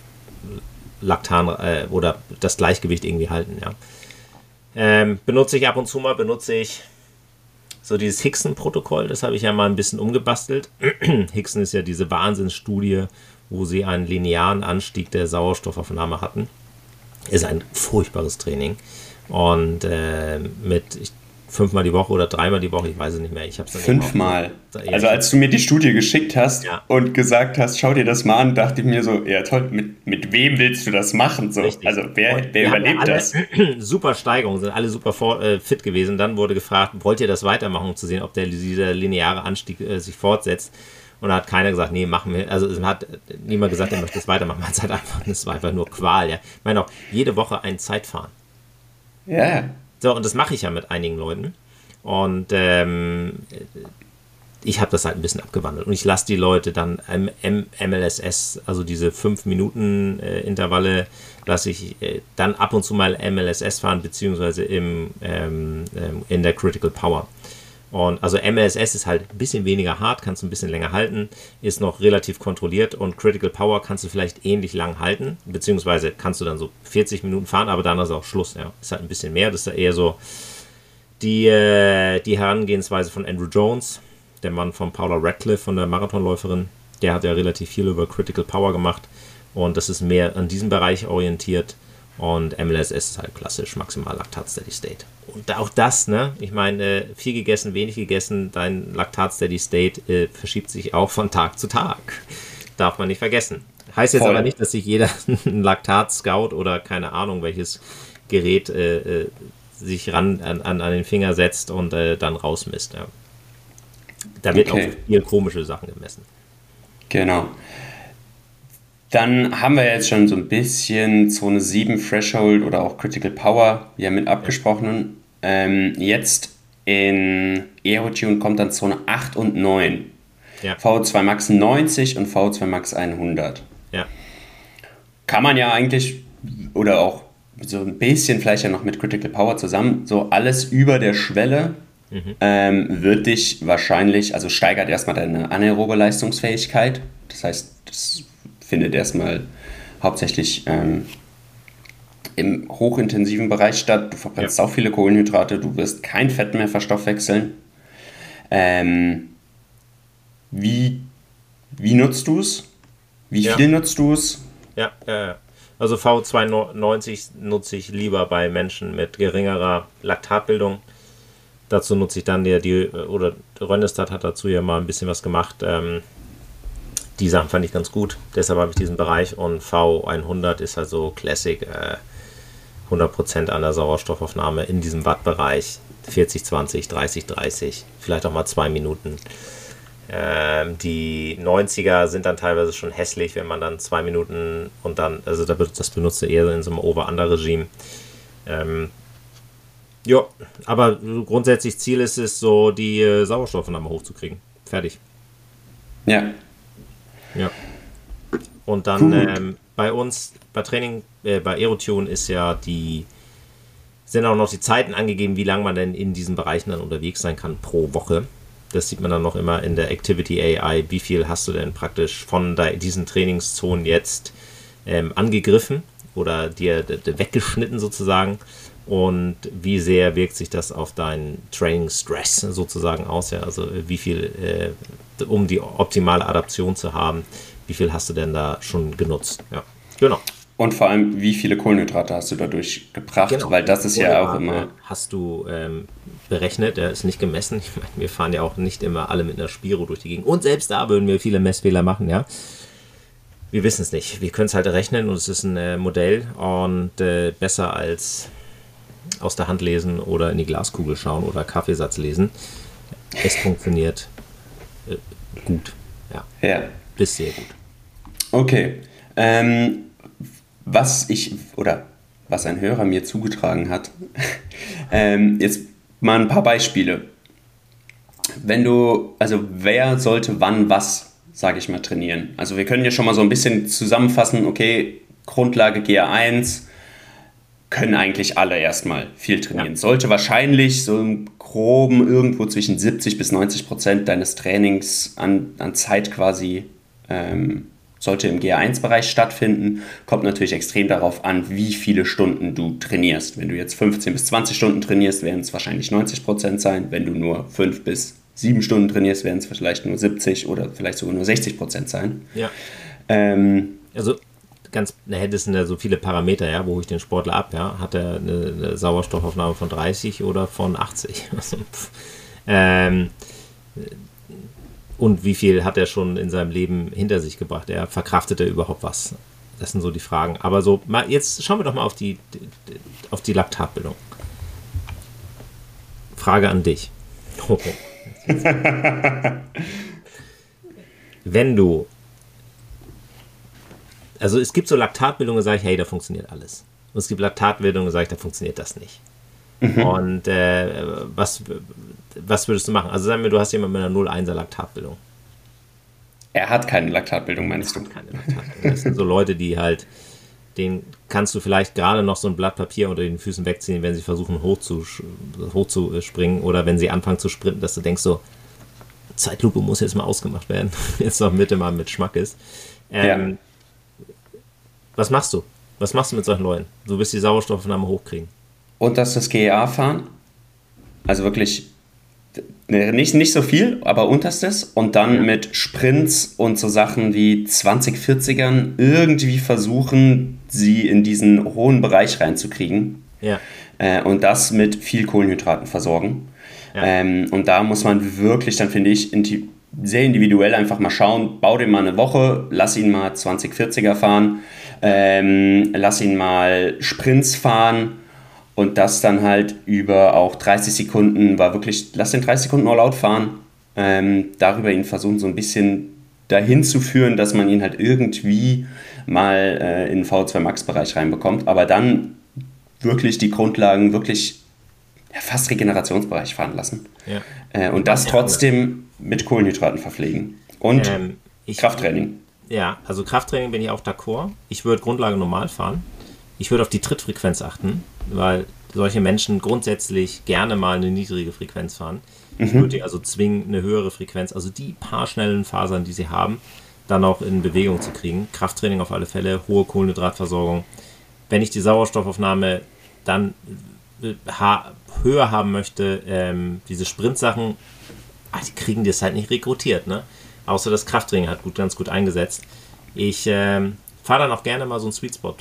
Laktan äh, oder das Gleichgewicht irgendwie halten, ja. Ähm, benutze ich ab und zu mal, benutze ich so dieses Hickson-Protokoll, das habe ich ja mal ein bisschen umgebastelt. Hickson ist ja diese Wahnsinnsstudie, wo sie einen linearen Anstieg der Sauerstoffaufnahme hatten. Ist ein furchtbares Training. Und äh, mit ich, fünfmal die Woche oder dreimal die Woche, ich weiß es nicht mehr. Ich hab's dann Fünfmal. Also als du mir die Studie geschickt hast ja. und gesagt hast, schau dir das mal an, dachte ich mir so, ja toll, mit, mit wem willst du das machen? So? Also wer, wer überlebt alle, das? Super Steigerung, sind alle super for, äh, fit gewesen. Dann wurde gefragt, wollt ihr das weitermachen, um zu sehen, ob der, dieser lineare Anstieg äh, sich fortsetzt? Und da hat keiner gesagt, nee, machen wir. Also es hat niemand gesagt, er möchte das weitermachen. Man hat halt einfach, das war einfach nur Qual. Ja. Ich meine auch, jede Woche ein Zeitfahren. Ja. So, und das mache ich ja mit einigen Leuten. Und ähm, ich habe das halt ein bisschen abgewandelt. Und ich lasse die Leute dann M L S S, also diese fünf Minuten äh, Intervalle, lasse ich äh, dann ab und zu mal M L S S fahren, beziehungsweise im, ähm, ähm, in der Critical Power. Und also M L S S ist halt ein bisschen weniger hart, kannst du ein bisschen länger halten, ist noch relativ kontrolliert und Critical Power kannst du vielleicht ähnlich lang halten, beziehungsweise kannst du dann so vierzig Minuten fahren, aber dann ist auch Schluss. Ja. Ist halt ein bisschen mehr, das ist ja eher so die, äh, die Herangehensweise von Andrew Jones, der Mann von Paula Radcliffe, von der Marathonläuferin. Der hat ja relativ viel über Critical Power gemacht und das ist mehr an diesem Bereich orientiert. Und M L S S ist halt klassisch, maximal Laktat Steady State. Und auch das, ne, ich meine, viel gegessen, wenig gegessen, dein Laktat Steady State äh, verschiebt sich auch von Tag zu Tag. Darf man nicht vergessen. Heißt jetzt Voll. aber nicht, dass sich jeder einen Laktat-Scout oder keine Ahnung welches Gerät äh, äh, sich ran an, an, an den Finger setzt und äh, dann rausmisst. Ja. Da wird okay. auch viel komische Sachen gemessen. Genau. Dann haben wir jetzt schon so ein bisschen Zone sieben Threshold oder auch Critical Power, ja mit abgesprochen. Ja. Ähm, jetzt in Aerotune kommt dann Zone acht und neun. Ja. V O zwei Max neunzig und V O zwei Max hundert. Ja. Kann man ja eigentlich, oder auch so ein bisschen vielleicht ja noch mit Critical Power zusammen, so alles über der Schwelle mhm. ähm, wird dich wahrscheinlich, also steigert erstmal deine anaerobe Leistungsfähigkeit. Das heißt, das findet erstmal hauptsächlich ähm, im hochintensiven Bereich statt. Du verbrennst ja. auch viele Kohlenhydrate, du wirst kein Fett mehr verstoffwechseln. Ähm, wie, wie nutzt du es? Wie ja. viel nutzt du es? Ja, ja, ja. Also V zweiundneunzig nutze ich lieber bei Menschen mit geringerer Laktatbildung. Dazu nutze ich dann die, die oder Rönestat hat dazu ja mal ein bisschen was gemacht. Ähm, die Sachen fand ich ganz gut. Deshalb habe ich diesen Bereich. Und V hundert ist also Classic. Äh, hundert Prozent an der Sauerstoffaufnahme in diesem Wattbereich. vierzig, zwanzig, dreißig, dreißig. Vielleicht auch mal zwei Minuten. Ähm, die neunziger sind dann teilweise schon hässlich, wenn man dann zwei Minuten und dann, also das benutzt er eher in so einem Over-Under-Regime. Ähm, ja, aber grundsätzlich Ziel ist es so, die äh, Sauerstoffaufnahme hochzukriegen. Fertig. Ja. Ja. Und dann ähm, bei uns, bei Training, äh, bei Aerotune ist ja die, sind auch noch die Zeiten angegeben, wie lange man denn in diesen Bereichen dann unterwegs sein kann pro Woche. Das sieht man dann noch immer in der Activity A I. Wie viel hast du denn praktisch von da, diesen Trainingszonen jetzt ähm, angegriffen oder dir d- d- weggeschnitten sozusagen? Und wie sehr wirkt sich das auf deinen Training-Stress sozusagen aus? Ja? Also wie viel, äh, um die optimale Adaption zu haben, wie viel hast du denn da schon genutzt? Ja, genau. Und vor allem, wie viele Kohlenhydrate hast du dadurch gebracht? Genau. Weil das ist ja auch immer... Hast du ähm, berechnet, der ist nicht gemessen. Ich meine, wir fahren ja auch nicht immer alle mit einer Spiro durch die Gegend. Und selbst da würden wir viele Messfehler machen, ja. Wir wissen es nicht. Wir können es halt rechnen und es ist ein äh, Modell und äh, besser als aus der Hand lesen oder in die Glaskugel schauen oder Kaffeesatz lesen. Es funktioniert äh, gut. Ja. Ja. Bis sehr gut. Okay. Ähm... Was ich, oder was ein Hörer mir zugetragen hat, ähm, jetzt mal ein paar Beispiele. Wenn du, also wer sollte wann was, sage ich mal, trainieren? Also wir können ja schon mal so ein bisschen zusammenfassen, okay, Grundlage G R eins, können eigentlich alle erstmal viel trainieren. Ja. Sollte wahrscheinlich so im Groben irgendwo zwischen siebzig bis neunzig Prozent deines Trainings an, an Zeit quasi ähm, sollte im G R eins Bereich stattfinden. Kommt natürlich extrem darauf an, wie viele Stunden du trainierst. Wenn du jetzt fünfzehn bis zwanzig Stunden trainierst, werden es wahrscheinlich neunzig Prozent sein. Wenn du nur fünf bis sieben Stunden trainierst, werden es vielleicht nur siebzig oder vielleicht sogar nur sechzig Prozent sein. Ja. Ähm, also ganz, na, das sind ja so viele Parameter, ja, wo ich den Sportler ab, ja. Hat er eine, eine Sauerstoffaufnahme von dreißig oder von achtzig? ähm, Und wie viel hat er schon in seinem Leben hinter sich gebracht? Er verkraftet er überhaupt was? Das sind so die Fragen. Aber so, mal, jetzt schauen wir doch mal auf die, auf die Laktatbildung. Frage an dich. Wenn du, also es gibt so Laktatbildungen, da sage ich, hey, da funktioniert alles. Und es gibt Laktatbildungen, da sage ich, da funktioniert das nicht. Mhm. Und äh, was, was würdest du machen? Also sagen wir, du hast jemanden mit einer null Komma eins er Laktatbildung. Er hat keine Laktatbildung, meinst er du? Hat keine Laktatbildung. Das sind so Leute, die halt, denen kannst du vielleicht gerade noch so ein Blatt Papier unter den Füßen wegziehen, wenn sie versuchen hochzuspringen oder wenn sie anfangen zu sprinten, dass du denkst so, Zeitlupe muss jetzt mal ausgemacht werden. Jetzt noch Mitte mal mit Schmack ist. Ähm, ja. Was machst du? Was machst du mit solchen Leuten? Du willst die Sauerstoffaufnahme hochkriegen. Und dass das G E A fahren, also wirklich nicht, nicht so viel, aber unterstes und dann ja. mit Sprints und so Sachen wie zwanzig vierzigern irgendwie versuchen, sie in diesen hohen Bereich reinzukriegen ja. äh, und das mit viel Kohlenhydraten versorgen. Ja. Ähm, und da muss man wirklich, dann finde ich, inti- sehr individuell einfach mal schauen, bau den mal eine Woche, lass ihn mal zwanzig vierziger fahren, ähm, lass ihn mal Sprints fahren. Und das dann halt über auch dreißig Sekunden, war wirklich, lass den dreißig Sekunden All-Out fahren, ähm, darüber ihn versuchen so ein bisschen dahin zu führen, dass man ihn halt irgendwie mal äh, in den V O zwei Max Bereich reinbekommt, aber dann wirklich die Grundlagen wirklich ja, fast Regenerationsbereich fahren lassen. Ja. Äh, und das trotzdem mit Kohlenhydraten verpflegen. Und ähm, ich, Krafttraining. Ja, also Krafttraining bin ich auch d'accord. Ich würde Grundlage normal fahren. Ich würde auf die Trittfrequenz achten, weil solche Menschen grundsätzlich gerne mal eine niedrige Frequenz fahren. Ich Mhm. würde die also zwingen, eine höhere Frequenz, also die paar schnellen Fasern, die sie haben, dann auch in Bewegung zu kriegen. Krafttraining auf alle Fälle, hohe Kohlenhydratversorgung. Wenn ich die Sauerstoffaufnahme dann ha- höher haben möchte, ähm, diese Sprintsachen, ach, die kriegen das halt nicht rekrutiert, ne? Außer das Krafttraining hat gut, ganz gut eingesetzt. Ich ähm, fahre dann auch gerne mal so einen Sweet Spot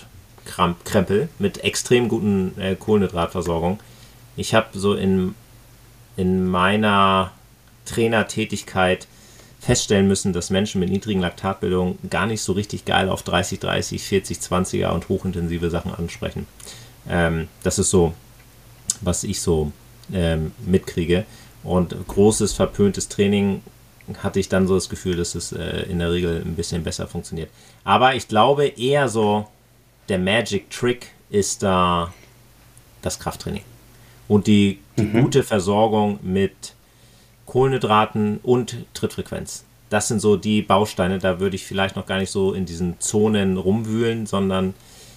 Krempel mit extrem guten äh, Kohlenhydratversorgung. Ich habe so in, in meiner Trainertätigkeit feststellen müssen, dass Menschen mit niedrigen Laktatbildungen gar nicht so richtig geil auf dreißig dreißig, vierzig zwanziger und hochintensive Sachen ansprechen. Ähm, das ist so, was ich so ähm, mitkriege. Und großes, verpöntes Training hatte ich dann so das Gefühl, dass es äh, in der Regel ein bisschen besser funktioniert. Aber ich glaube eher so, der Magic Trick ist da das Krafttraining. Und die, die mhm. gute Versorgung mit Kohlenhydraten und Trittfrequenz. Das sind so die Bausteine, da würde ich vielleicht noch gar nicht so in diesen Zonen rumwühlen, sondern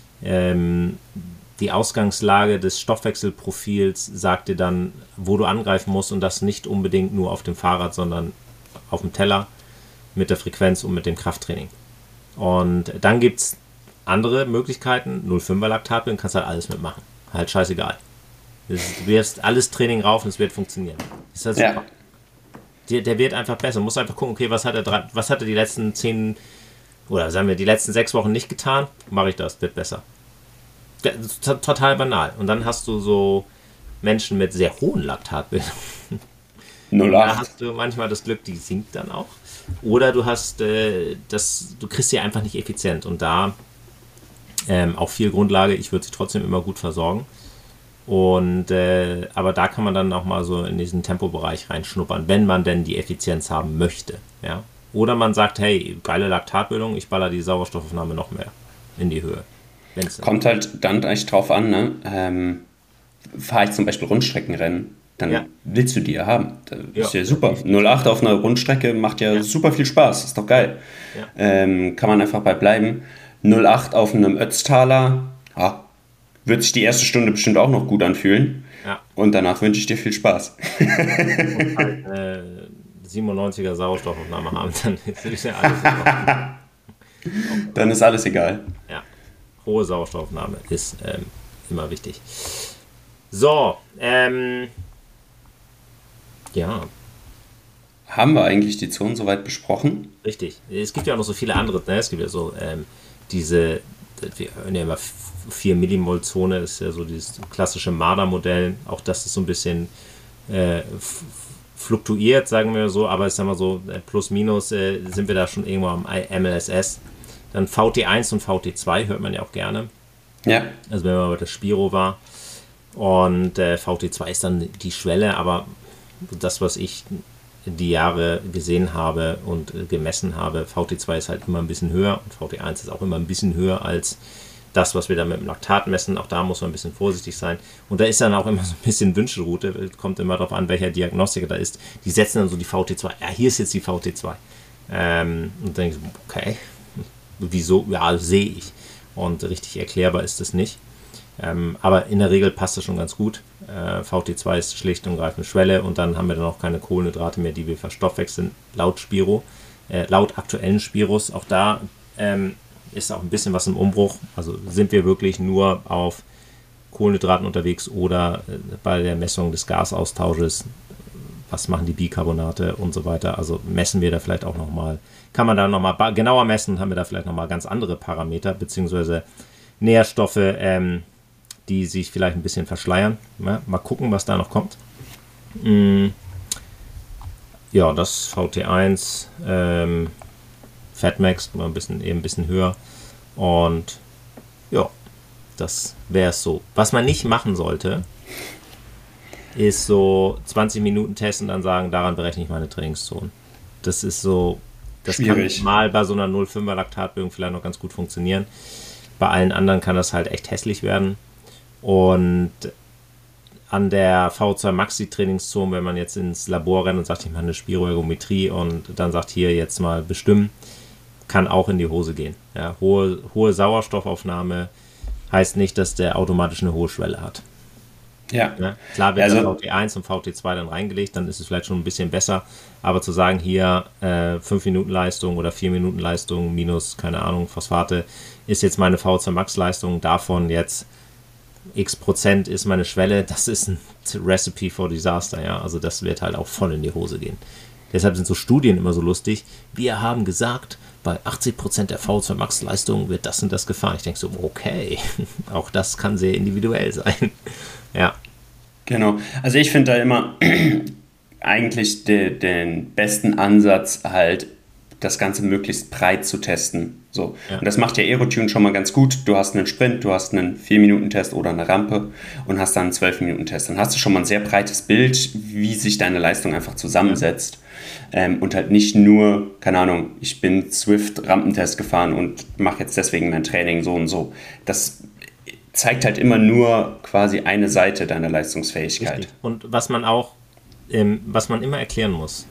ähm, die Ausgangslage des Stoffwechselprofils sagt dir dann, wo du angreifen musst und das nicht unbedingt nur auf dem Fahrrad, sondern auf dem Teller mit der Frequenz und mit dem Krafttraining. Und dann gibt es andere Möglichkeiten, null Komma fünfer Laktatbildung, kannst halt alles mitmachen. Halt scheißegal. Du wirst alles Training rauf und es wird funktionieren. Ist das super? Ja. Der, der wird einfach besser. Du musst einfach gucken, okay, was hat er, was hat er die letzten zehn oder sagen wir die letzten sechs Wochen nicht getan? Mache ich das, wird besser. Das ist total banal. Und dann hast du so Menschen mit sehr hohen Laktatbildungen. null Komma acht. Da hast du manchmal das Glück, die sinkt dann auch. Oder du hast äh, das, du kriegst sie einfach nicht effizient. Und da ähm, auch viel Grundlage, ich würde sie trotzdem immer gut versorgen. Und äh, aber da kann man dann auch mal so in diesen Tempobereich reinschnuppern, wenn man denn die Effizienz haben möchte. Ja? Oder man sagt, hey, geile Laktatbildung, ich baller die Sauerstoffaufnahme noch mehr in die Höhe. Wenn's Kommt halt dann echt drauf an, ne? Ähm, fahre ich zum Beispiel Rundstreckenrennen, dann ja. willst du die ja haben. Das ja. ist ja super. null Komma acht auf einer Rundstrecke macht ja, ja super viel Spaß, ist doch geil. Ja. Ähm, kann man einfach bei bleiben. null Komma acht auf einem Ötztaler, ja, wird sich die erste Stunde bestimmt auch noch gut anfühlen. Ja. Und danach wünsche ich dir viel Spaß. Und halt eine siebenundneunziger Sauerstoffaufnahme haben, dann ist ja alles egal. Dann ist alles egal. Ja, hohe Sauerstoffaufnahme ist ähm, immer wichtig. So, ähm, ja. Haben wir eigentlich die Zonen soweit besprochen? Richtig. Es gibt ja auch noch so viele andere, ne? Es gibt ja so ähm, diese, wir hören ja immer vier Millimol Zone, ist ja so dieses klassische Marder-Modell. Auch das ist so ein bisschen äh, f- fluktuiert, sagen wir so, aber ich sag mal so, plus minus äh, sind wir da schon irgendwo am M L S S. Dann V T eins und V T zwei hört man ja auch gerne. Ja. Also wenn man bei der Spiro war. Und äh, V T zwei ist dann die Schwelle, aber das, was ich die Jahre gesehen habe und äh, gemessen habe, V T zwei ist halt immer ein bisschen höher und V T eins ist auch immer ein bisschen höher als das, was wir da mit dem Laktat messen. Auch da muss man ein bisschen vorsichtig sein. Und da ist dann auch immer so ein bisschen Wünschelroute, kommt immer darauf an, welcher Diagnostiker da ist. Die setzen dann so die V T zwei. Ja, hier ist jetzt die V T zwei. Ähm, und dann denke ich, okay, wieso? Ja, sehe ich. Und richtig erklärbar ist das nicht. Ähm, aber in der Regel passt das schon ganz gut. Äh, V T zwei ist schlicht und greifend Schwelle und dann haben wir dann auch keine Kohlenhydrate mehr, die wir verstoffwechseln, laut Spiro, äh, laut aktuellen Spiros. Auch da ähm, ist auch ein bisschen was im Umbruch. Also sind wir wirklich nur auf Kohlenhydraten unterwegs oder äh, bei der Messung des Gasaustausches, was machen die Bicarbonate und so weiter. Also messen wir da vielleicht auch nochmal, kann man da nochmal genauer messen, haben wir da vielleicht nochmal ganz andere Parameter, beziehungsweise Nährstoffe, ähm, die sich vielleicht ein bisschen verschleiern. Ja, mal gucken, was da noch kommt. Mm. Ja, das V T eins, ähm, Fatmax, mal ein bisschen, eben ein bisschen höher. Und ja, das wäre es so. Was man nicht machen sollte, ist so zwanzig Minuten testen und dann sagen, daran berechne ich meine Trainingszonen. Das ist so, das schwierig. Kann mal bei so einer null Komma fünfer Laktatbildung vielleicht noch ganz gut funktionieren. Bei allen anderen kann das halt echt hässlich werden. Und an der V zwei Max die Trainingszone, wenn man jetzt ins Labor rennt und sagt, ich mache eine Spiroergometrie und dann sagt, hier jetzt mal bestimmen, kann auch in die Hose gehen. Ja, hohe, hohe Sauerstoffaufnahme heißt nicht, dass der automatisch eine hohe Schwelle hat. Ja. Ja, klar, wird also, V T eins und V T zwei dann reingelegt, dann ist es vielleicht schon ein bisschen besser. Aber zu sagen, hier äh, fünf Minuten Leistung oder vier Minuten Leistung minus, keine Ahnung, Phosphate, ist jetzt meine V zwei Max Leistung, davon jetzt x Prozent ist meine Schwelle, das ist ein Recipe for Disaster, ja. Also das wird halt auch voll in die Hose gehen. Deshalb sind so Studien immer so lustig. Wir haben gesagt, bei achtzig Prozent der V zwei Max-Leistung wird das und das gefahren. Ich denke so, okay, auch das kann sehr individuell sein. Ja. Genau. Also ich finde da immer eigentlich de, den besten Ansatz halt, das Ganze möglichst breit zu testen. So. Ja. Und das macht ja Aerotune schon mal ganz gut. Du hast einen Sprint, du hast einen vier Minuten Test oder eine Rampe und hast dann einen zwölf Minuten Test. Dann hast du schon mal ein sehr breites Bild, wie sich deine Leistung einfach zusammensetzt. Ja. Ähm, und halt nicht nur, keine Ahnung, ich bin Zwift-Rampentest gefahren und mache jetzt deswegen mein Training so und so. Das zeigt halt immer nur quasi eine Seite deiner Leistungsfähigkeit. Richtig. Und was man auch, ähm, was man immer erklären muss,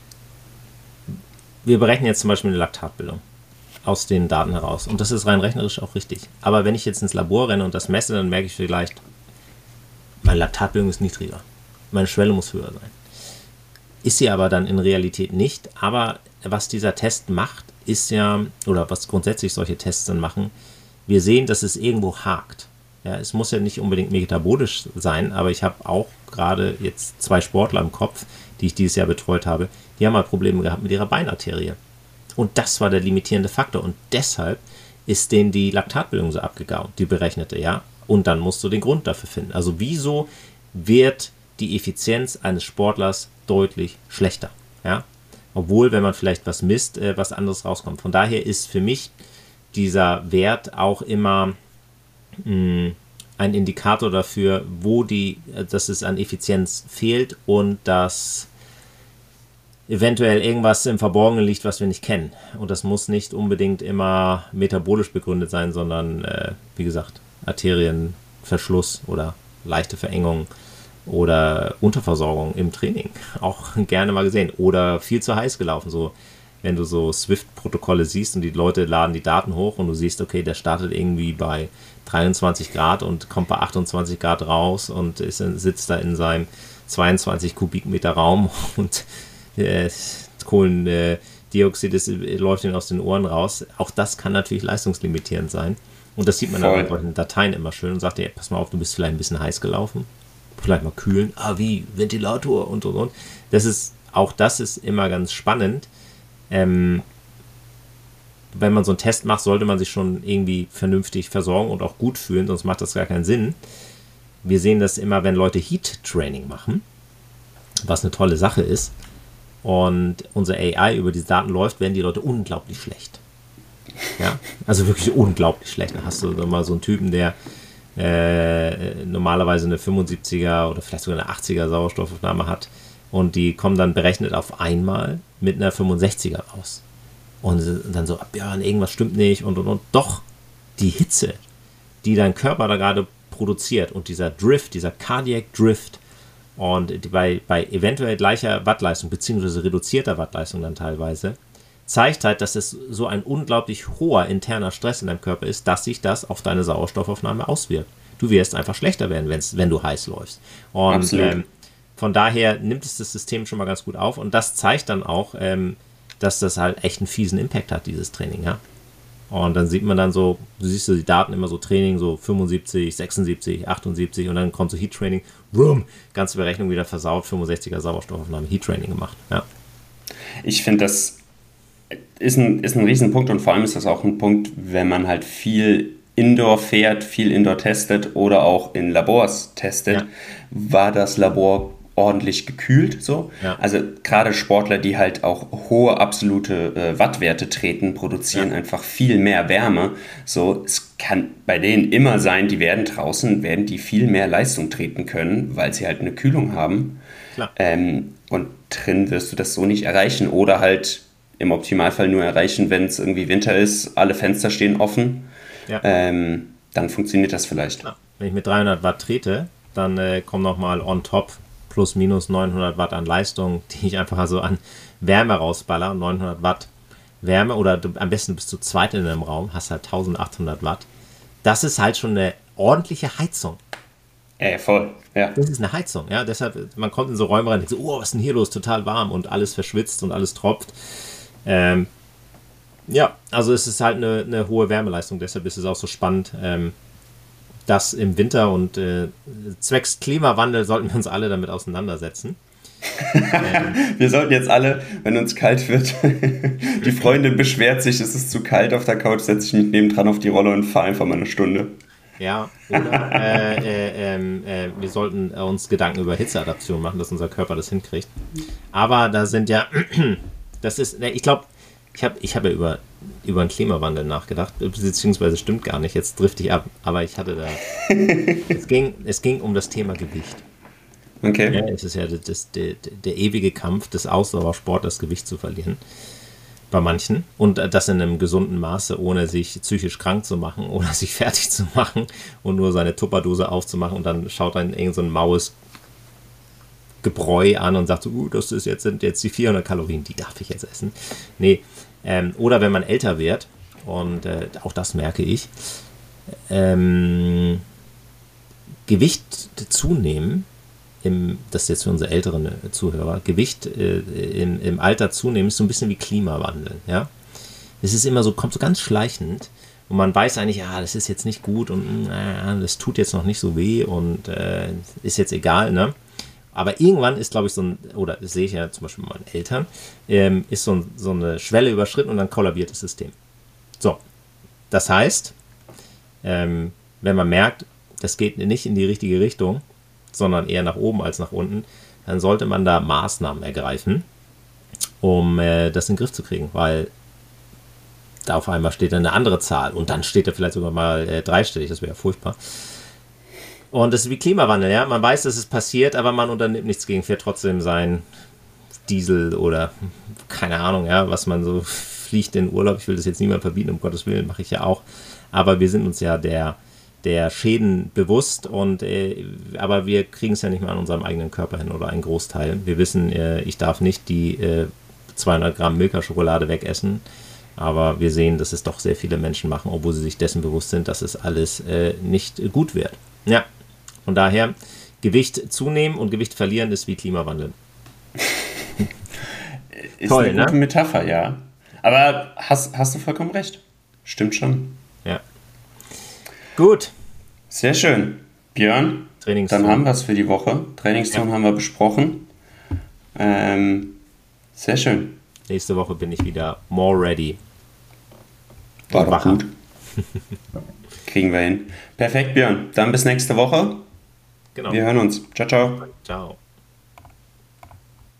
wir berechnen jetzt zum Beispiel eine Laktatbildung aus den Daten heraus. Und das ist rein rechnerisch auch richtig. Aber wenn ich jetzt ins Labor renne und das messe, dann merke ich vielleicht, meine Laktatbildung ist niedriger. Meine Schwelle muss höher sein. Ist sie aber dann in Realität nicht. Aber was dieser Test macht, ist ja, oder was grundsätzlich solche Tests dann machen, wir sehen, dass es irgendwo hakt. Ja, es muss ja nicht unbedingt metabolisch sein, aber ich habe auch gerade jetzt zwei Sportler im Kopf, die ich dieses Jahr betreut habe, die haben mal Probleme gehabt mit ihrer Beinarterie. Und das war der limitierende Faktor. Und deshalb ist denen die Laktatbildung so abgegangen, die berechnete, ja. Und dann musst du den Grund dafür finden. Also wieso wird die Effizienz eines Sportlers deutlich schlechter, ja? Obwohl, wenn man vielleicht was misst, äh, was anderes rauskommt. Von daher ist für mich dieser Wert auch immer mh, ein Indikator dafür, wo die, dass es an Effizienz fehlt und dass eventuell irgendwas im Verborgenen liegt, was wir nicht kennen. Und das muss nicht unbedingt immer metabolisch begründet sein, sondern, äh, wie gesagt, Arterienverschluss oder leichte Verengung oder Unterversorgung im Training. Auch gerne mal gesehen. Oder viel zu heiß gelaufen. So, wenn du so Swift-Protokolle siehst und die Leute laden die Daten hoch und du siehst, okay, der startet irgendwie bei dreiundzwanzig Grad und kommt bei achtundzwanzig Grad raus und ist, sitzt da in seinem zweiundzwanzig Kubikmeter Raum und äh, Kohlendioxid das läuft ihnen aus den Ohren raus. Auch das kann natürlich leistungslimitierend sein. Und das sieht man dann in Dateien immer schön und sagt, ey, pass mal auf, du bist vielleicht ein bisschen heiß gelaufen. Vielleicht mal kühlen. Ah, wie? Ventilator und und und. Das ist, auch das ist immer ganz spannend. Ähm, wenn man so einen Test macht, sollte man sich schon irgendwie vernünftig versorgen und auch gut fühlen, sonst macht das gar keinen Sinn. Wir sehen das immer, wenn Leute Heat-Training machen, was eine tolle Sache ist, und unser A I über diese Daten läuft, werden die Leute unglaublich schlecht. Ja, also wirklich unglaublich schlecht. Da hast du mal so einen Typen, der äh, normalerweise eine fünfundsiebziger oder vielleicht sogar eine achtziger Sauerstoffaufnahme hat und die kommen dann berechnet auf einmal mit einer fünfundsechziger raus. Und dann so, Björn, irgendwas stimmt nicht und und und. Doch, die Hitze, die dein Körper da gerade produziert und dieser Drift, dieser Cardiac Drift und bei, bei eventuell gleicher Wattleistung beziehungsweise reduzierter Wattleistung dann teilweise, zeigt halt, dass es so ein unglaublich hoher interner Stress in deinem Körper ist, dass sich das auf deine Sauerstoffaufnahme auswirkt. Du wirst einfach schlechter werden, wenn's, wenn du heiß läufst. Und ähm, von daher nimmt es das System schon mal ganz gut auf und das zeigt dann auch, ähm, dass das halt echt einen fiesen Impact hat, dieses Training, ja. Und dann sieht man dann so, du siehst so die Daten immer so Training, so fünfundsiebzig, sechsundsiebzig, achtundsiebzig und dann kommt so Heat-Training, boom, ganze Berechnung wieder versaut, fünfundsechziger Sauerstoffaufnahme, Heat-Training gemacht, ja. Ich finde, das ist ein, ist ein Riesenpunkt und vor allem ist das auch ein Punkt, wenn man halt viel Indoor fährt, viel Indoor testet oder auch in Labors testet, ja. War das Labor ordentlich gekühlt, so. Ja. Also gerade Sportler, die halt auch hohe absolute äh, Wattwerte treten, produzieren ja. einfach viel mehr Wärme. So, es kann bei denen immer sein, die werden draußen, werden die viel mehr Leistung treten können, weil sie halt eine Kühlung haben. Ähm, und drin wirst du das so nicht erreichen oder halt im Optimalfall nur erreichen, wenn es irgendwie Winter ist, alle Fenster stehen offen. Ja. Ähm, dann funktioniert das vielleicht. Ja. Wenn ich mit dreihundert Watt trete, dann äh, kommen nochmal on top plus minus neunhundert Watt an Leistung, die ich einfach so an Wärme rausballer. neunhundert Watt Wärme oder du, am besten bist du zweit in einem Raum, hast halt eintausendachthundert Watt. Das ist halt schon eine ordentliche Heizung. Ey, voll, ja. Das ist eine Heizung, ja. Deshalb, man kommt in so Räume rein und denkt so, oh, was ist denn hier los? Total warm und alles verschwitzt und alles tropft. Ähm, ja, also es ist halt eine, eine hohe Wärmeleistung, deshalb ist es auch so spannend, ähm, dass im Winter und äh, zwecks Klimawandel sollten wir uns alle damit auseinandersetzen. ähm, Wir sollten jetzt alle, wenn uns kalt wird, die Freundin beschwert sich, es ist zu kalt auf der Couch, setze ich mich nebendran auf die Rolle und fahre einfach mal eine Stunde. Ja, oder äh, äh, äh, äh, wir sollten uns Gedanken über Hitzeadaption machen, dass unser Körper das hinkriegt. Aber da sind ja, das ist, ich glaube, ich habe ich hab ja über, über den Klimawandel nachgedacht, beziehungsweise stimmt gar nicht, jetzt drifte ich ab, aber ich hatte da, es ging, es ging um das Thema Gewicht. Okay. Ja, es ist ja das, das, der, der ewige Kampf des Ausdauersports, das Gewicht zu verlieren. Bei manchen. Und das in einem gesunden Maße, ohne sich psychisch krank zu machen oder sich fertig zu machen und nur seine Tupperdose aufzumachen und dann schaut dann irgend so ein maues Gebräu an und sagt so, uh, das ist jetzt, sind jetzt die vierhundert Kalorien, die darf ich jetzt essen. Nee. Ähm, oder wenn man älter wird, und äh, auch das merke ich, ähm, Gewicht zunehmen, Im, das ist jetzt für unsere älteren Zuhörer, Gewicht äh, im, im Alter zunehmen, ist so ein bisschen wie Klimawandel. Ja? Es ist immer so, kommt so ganz schleichend und man weiß eigentlich, ja, das ist jetzt nicht gut und äh, das tut jetzt noch nicht so weh und äh, ist jetzt egal, ne? Aber irgendwann ist, glaube ich, so ein, oder das sehe ich ja zum Beispiel bei meinen Eltern, ähm, ist so, ein, so eine Schwelle überschritten und dann kollabiert das System. So, das heißt, ähm, wenn man merkt, das geht nicht in die richtige Richtung, sondern eher nach oben als nach unten, dann sollte man da Maßnahmen ergreifen, um äh, das in den Griff zu kriegen, weil da auf einmal steht dann eine andere Zahl und dann steht da vielleicht sogar mal äh, dreistellig, das wäre ja furchtbar. Und das ist wie Klimawandel, ja, man weiß, dass es passiert, aber man unternimmt nichts gegen, fährt trotzdem sein Diesel oder keine Ahnung, ja, was man so fliegt in Urlaub, ich will das jetzt niemand verbieten, um Gottes Willen, mache ich ja auch, aber wir sind uns ja der der Schäden bewusst und äh, aber wir kriegen es ja nicht mehr an unserem eigenen Körper hin oder einen Großteil. Wir wissen, äh, ich darf nicht die äh, zweihundert Gramm Milka-Schokolade wegessen, aber wir sehen, dass es doch sehr viele Menschen machen, obwohl sie sich dessen bewusst sind, dass es alles äh, nicht gut wird. Ja, von daher, Gewicht zunehmen und Gewicht verlieren ist wie Klimawandel. Ist Toll, eine gute ne? Metapher, ja. Aber hast, hast du vollkommen recht. Stimmt schon. Ja. Gut. Sehr schön. Björn, dann haben wir es für die Woche. Trainingston ja. haben wir besprochen. Ähm, sehr schön. Nächste Woche bin ich wieder more ready. War doch gut. Kriegen wir hin. Perfekt, Björn. Dann bis nächste Woche. Genau. Wir hören uns. Ciao, ciao. Ciao.